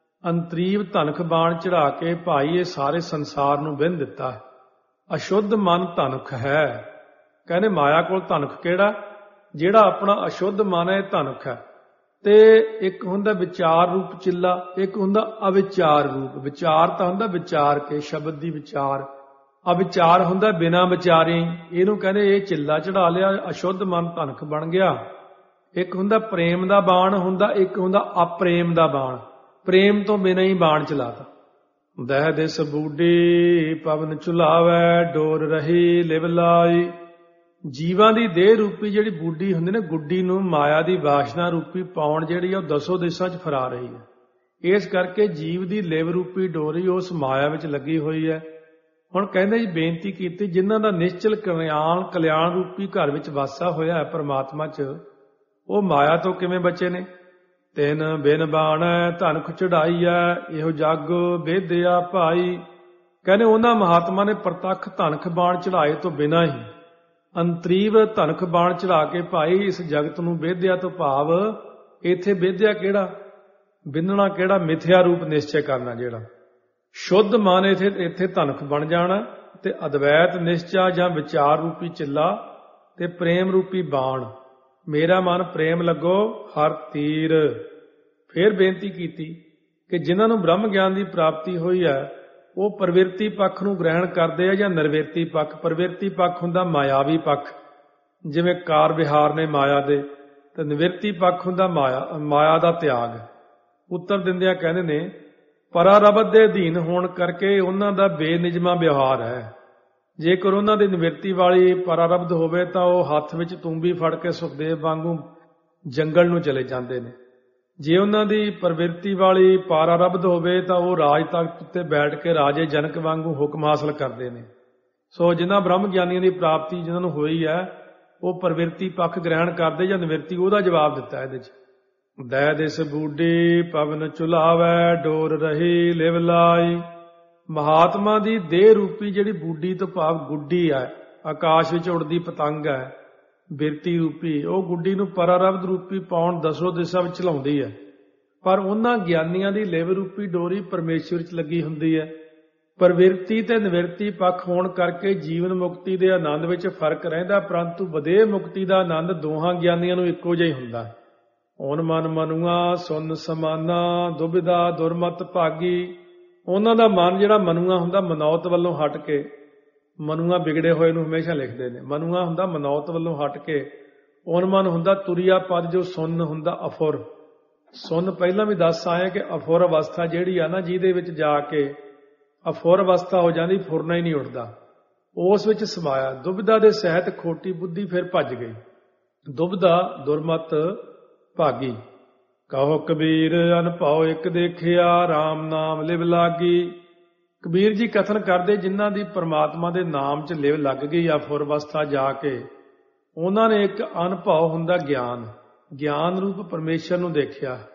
ਅੰਤਰੀਵ ਧਨਖ ਬਾਣ ਚੜਾ ਕੇ ਭਾਈ ਇਹ ਸਾਰੇ ਸੰਸਾਰ ਨੂੰ ਵਿੰਨ ਦਿੱਤਾ ਹੈ। ਅਸ਼ੁੱਧ ਮਨ ਧਨਖ ਹੈ। ਕਹਿੰਦੇ ਮਾਇਆ ਕੋਲ ਧਨਖ ਕਿਹੜਾ? ਜਿਹੜਾ ਆਪਣਾ ਅਸ਼ੁੱਧ ਮਨ ਹੈ, ਧਨਖ ਹੈ। ਤੇ ਇੱਕ ਹੁੰਦਾ ਵਿਚਾਰ ਰੂਪ ਚਿੱਲਾ, ਇੱਕ ਹੁੰਦਾ ਅਵਿਚਾਰ ਰੂਪ। ਵਿਚਾਰ ਤਾਂ ਹੁੰਦਾ ਵਿਚਾਰ ਕੇ, ਸ਼ਬਦ ਦੀ ਵਿਚਾਰ। ਅਵਿਚਾਰ ਹੁੰਦਾ ਬਿਨਾਂ ਵਿਚਾਰੇ। ਇਹਨੂੰ ਕਹਿੰਦੇ ਇਹ ਚਿੱਲਾ ਚੜਾ ਲਿਆ, ਅਸ਼ੁੱਧ ਮਨ ਧਨਖ ਬਣ ਗਿਆ। ਇੱਕ ਹੁੰਦਾ ਪ੍ਰੇਮ ਦਾ ਬਾਣ ਹੁੰਦਾ, ਇੱਕ ਹੁੰਦਾ ਅਪ੍ਰੇਮ ਦਾ ਬਾਣ। ਪ੍ਰੇਮ ਤੋਂ ਬਿਨਾਂ ਹੀ ਬਾਣ ਚਲਾਤਾ। ਦਹਿ ਦਿਸ ਬੂਢੀ ਪਵਨ ਝੁਲਾਵੈ, ਡੋਰ ਰਹੀ ਲਿਵ ਲਾਈ। ਜੀਵਾਂ ਦੀ ਦੇਹ ਰੂਪੀ ਜਿਹੜੀ ਬੂਢੀ ਹੁੰਦੀ ਨਾ, ਗੁੱਡੀ ਨੂੰ ਮਾਇਆ ਦੀ ਵਾਸ਼ਨਾ ਰੂਪੀ ਪਾਉਣ ਜਿਹੜੀ ਆ ਉਹ ਦਸੋ ਦਿਸ਼ਾਂ 'ਚ ਫਰਾ ਰਹੀ ਹੈ। ਇਸ ਕਰਕੇ ਜੀਵ ਦੀ ਲਿਵ ਰੂਪੀ ਡੋਰੀ ਉਸ ਮਾਇਆ ਵਿੱਚ ਲੱਗੀ ਹੋਈ ਹੈ। ਹੁਣ ਕਹਿੰਦੇ ਜੀ ਬੇਨਤੀ ਕੀਤੀ, ਜਿਨ੍ਹਾਂ ਦਾ ਨਿਸ਼ਚਲ ਕਲਿਆਣ ਕਲਿਆਣ ਰੂਪੀ ਘਰ ਵਿੱਚ ਵਾਸਾ ਹੋਇਆ ਹੈ ਪਰਮਾਤਮਾ 'ਚ, ਉਹ ਮਾਇਆ ਤੋਂ ਕਿਵੇਂ ਬਚੇ ਨੇ? ਤਿੰਨ ਬਿਨ ਬਾਣੈ ਧਨਖ ਚੜਾਈਐ, ਇਹੋ ਜਗ ਵੇਦਿਆ ਭਾਈ। ਕਹਿੰਦੇ ਉਹਨਾਂ ਮਹਾਤਮਾ ਨੇ ਪ੍ਰਤੱਖ ਧਨਖ ਬਾਣ ਚੜਾਏ ਤੋਂ ਬਿਨਾਂ ਹੀ ਅੰਤਰੀਵ ਧਨਖ ਬਾਣ ਚੜਾ ਕੇ ਭਾਈ ਇਸ ਜਗਤ ਨੂੰ ਵੇਦਿਆ ਤੋਂ ਭਾਵ ਇੱਥੇ ਵੇਦਿਆ ਕਿਹੜਾ? ਬਿੰਨਣਾ ਕਿਹੜਾ? ਮਿਥਿਆ ਰੂਪ ਨਿਸ਼ਚੈ ਕਰਨਾ। ਜਿਹੜਾ ਸ਼ੁੱਧ ਮਨ ਇੱਥੇ ਇੱਥੇ ਧਨਖ ਬਣ ਜਾਣਾ, ਤੇ ਅਦਵੈਤ ਨਿਸ਼ਚਾ ਜਾਂ ਵਿਚਾਰ ਰੂਪੀ ਚਿੱਲਾ ਤੇ ਪ੍ਰੇਮ ਰੂਪੀ ਬਾਣ। ਮੇਰਾ ਮਨ ਪ੍ਰੇਮ ਲੱਗੋ ਹਰ ਤੀਰ। ਫਿਰ ਬੇਨਤੀ ਕੀਤੀ ਕਿ ਜਿਨ੍ਹਾਂ ਨੂੰ ਬ੍ਰਹਮ ਗਿਆਨ ਦੀ ਪ੍ਰਾਪਤੀ ਹੋਈ ਹੈ ਉਹ ਪ੍ਰਵਿਰਤੀ ਪੱਖ ਨੂੰ ਗ੍ਰਹਿਣ ਕਰਦੇ ਆ ਜਾਂ ਨਿਰਵਿਰਤੀ ਪੱਖ। ਪ੍ਰਵਿਰਤੀ ਪੱਖ ਹੁੰਦਾ ਮਾਇਆਵੀ ਪੱਖ, ਜਿਵੇਂ ਕਾਰ ਵਿਹਾਰ ਨੇ ਮਾਇਆ ਦੇ, ਤੇ ਨਿਵਿਰਤੀ ਪੱਖ ਹੁੰਦਾ ਮਾਇਆ ਮਾਇਆ ਦਾ ਤਿਆਗ। ਉੱਤਰ ਦਿੰਦਿਆਂ ਕਹਿੰਦੇ ਨੇ ਪਰਾਰਬਧ ਦੇ ਅਧੀਨ ਹੋਣ ਕਰਕੇ ਉਹਨਾਂ ਦਾ ਬੇਨਿਯਮਾ ਵਿਵਹਾਰ ਹੈ। ਜੇਕਰ ਉਹਨਾਂ ਦੀ ਨਿਵਿਰਤੀ ਵਾਲੀ ਪਰਾਰਬਧ ਹੋਵੇ ਤਾਂ ਉਹ ਹੱਥ ਵਿੱਚ ਤੂੰਬੀ ਫੜ ਕੇ ਸੁਖਦੇਵ ਵਾਂਗੂ ਜੰਗਲ ਨੂੰ ਚਲੇ ਜਾਂਦੇ ਨੇ। ਜੇ ਉਹਨਾਂ ਦੀ ਪ੍ਰਵਿਰਤੀ ਵਾਲੀ ਪਰਾਰਬਧ ਹੋਵੇ ਤਾਂ ਉਹ ਰਾਜ ਤਖਤ ਉੱਤੇ ਬੈਠ ਕੇ ਰਾਜੇ ਜਨਕ ਵਾਂਗੂ ਹੁਕਮ ਹਾਸਲ ਕਰਦੇ ਨੇ। ਸੋ ਜਿਨ੍ਹਾਂ ਬ੍ਰਹਮ ਗਿਆਨੀਆਂ ਦੀ ਪ੍ਰਾਪਤੀ ਜਿਨ੍ਹਾਂ ਨੂੰ ਹੋਈ ਹੈ ਉਹ ਪ੍ਰਵਿਰਤੀ ਪੱਖ ਗ੍ਰਹਿਣ ਕਰਦੇ ਜਾਂ ਨਿਵਿਰਤੀ, ਉਹਦਾ ਜਵਾਬ ਦਿੱਤਾ ਇਹਦੇ ਚ। ਦੈ ਦਿਸ ਬੂਢੀ ਪਵਨ ਚੁਲਾਵੈ ਡੋਰ ਰਹੀ ਲਿਵ ਲਾਈ। ਮਹਾਤਮਾ ਦੀ ਦੇਹ ਰੂਪੀ ਜਿਹੜੀ ਬੂਢੀ ਤੋਂ ਭਾਵ ਗੁੱਡੀ ਹੈ, ਆਕਾਸ਼ ਵਿੱਚ ਉੜਦੀ ਪਤੰਗ ਹੈ, ਬਿਰਤੀ ਰੂਪੀ, ਉਹ ਗੁੱਡੀ ਨੂੰ ਪਰਾਰਬਧ ਰੂਪੀ ਪਾਉਣ ਦਸੋ ਦਿਸ਼ਾ ਵਿੱਚ ਚਲਾਉਂਦੀ ਹੈ। ਪਰ ਉਹਨਾਂ ਗਿਆਨੀਆਂ ਦੀ ਲਿਵ ਰੂਪੀ ਡੋਰੀ ਪਰਮੇਸ਼ਵਰ ਚ ਲੱਗੀ ਹੁੰਦੀ ਹੈ। ਪ੍ਰਵਿਰਤੀ ਤੇ ਨਿਵਿਰਤੀ ਪੱਖ ਹੋਣ ਕਰਕੇ ਜੀਵਨ ਮੁਕਤੀ ਦੇ ਆਨੰਦ ਵਿੱਚ ਫਰਕ ਰਹਿੰਦਾ, ਪਰੰਤੂ ਵਧੇਰੇ ਮੁਕਤੀ ਦਾ ਆਨੰਦ ਦੋਹਾਂ ਗਿਆਨੀਆਂ ਨੂੰ ਇੱਕੋ ਜਿਹਾ ਹੀ ਹੁੰਦਾ। ਓਨ ਮਨ ਮਨੁਆ ਸੁਨ ਸਮਾਨਾ ਦੁਬਿਧਾ ਦੁਰਮਤ ਭਾਗੀ। ਉਹਨਾਂ ਦਾ ਮਨ ਜਿਹੜਾ ਮਨੁਆ ਹੁੰਦਾ ਮਨੌਤ ਵੱਲੋਂ ਹਟ ਕੇ, ਮਨੁਆ ਵਿਗੜੇ ਹੋਏ ਨੂੰ ਹਮੇਸ਼ਾ ਲਿਖਦੇ ਨੇ, ਮਨੁਆ ਹੁੰਦਾ ਮਨੌਤ ਵੱਲੋਂ ਹਟ ਕੇ, ਓਨ ਮਨ ਹੁੰਦਾ ਤੁਰਿਆ ਪਦ, ਜੋ ਸੁਨ ਹੁੰਦਾ ਅਫੁਰ। ਸੁਨ ਪਹਿਲਾਂ ਵੀ ਦੱਸ ਆਏ ਕਿ ਅਫੁਰ ਅਵਸਥਾ ਜਿਹੜੀ ਆ ਨਾ, ਜਿਹਦੇ ਵਿੱਚ ਜਾ ਕੇ ਅਫੁਰ ਅਵਸਥਾ ਹੋ ਜਾਂਦੀ, ਫੁਰਨਾ ਹੀ ਨਹੀਂ ਉੱਠਦਾ, ਉਸ ਵਿੱਚ ਸਮਾਇਆ। ਦੁਬਿਧਾ ਦੇ ਸਹਿਤ ਖੋਟੀ ਬੁੱਧੀ ਫਿਰ ਭੱਜ ਗਈ। ਦੁਬਿਧਾ ਦੁਰਮਤ ਭਾਗੀ। ਕਹੋ ਕਬੀਰ ਅਨਭਉ ਇੱਕ ਦੇਖਿਆ RAM ਨਾਮ ਲਿਵ ਲਾਗੀ। ਕਬੀਰ ਜੀ ਕਥਨ ਕਰਦੇ ਜਿਨ੍ਹਾਂ ਦੀ ਪਰਮਾਤਮਾ ਦੇ ਨਾਮ 'ਚ ਲਿਵ ਲੱਗ ਗਈ ਅਫੁਰ ਅਵਸਥਾ ਜਾ ਕੇ, ਉਹਨਾਂ ਨੇ ਇੱਕ ਅਨਭਉ ਹੁੰਦਾ ਗਿਆਨ, ਗਿਆਨ ਰੂਪ ਪਰਮੇਸ਼ਰ ਨੂੰ ਦੇਖਿਆ।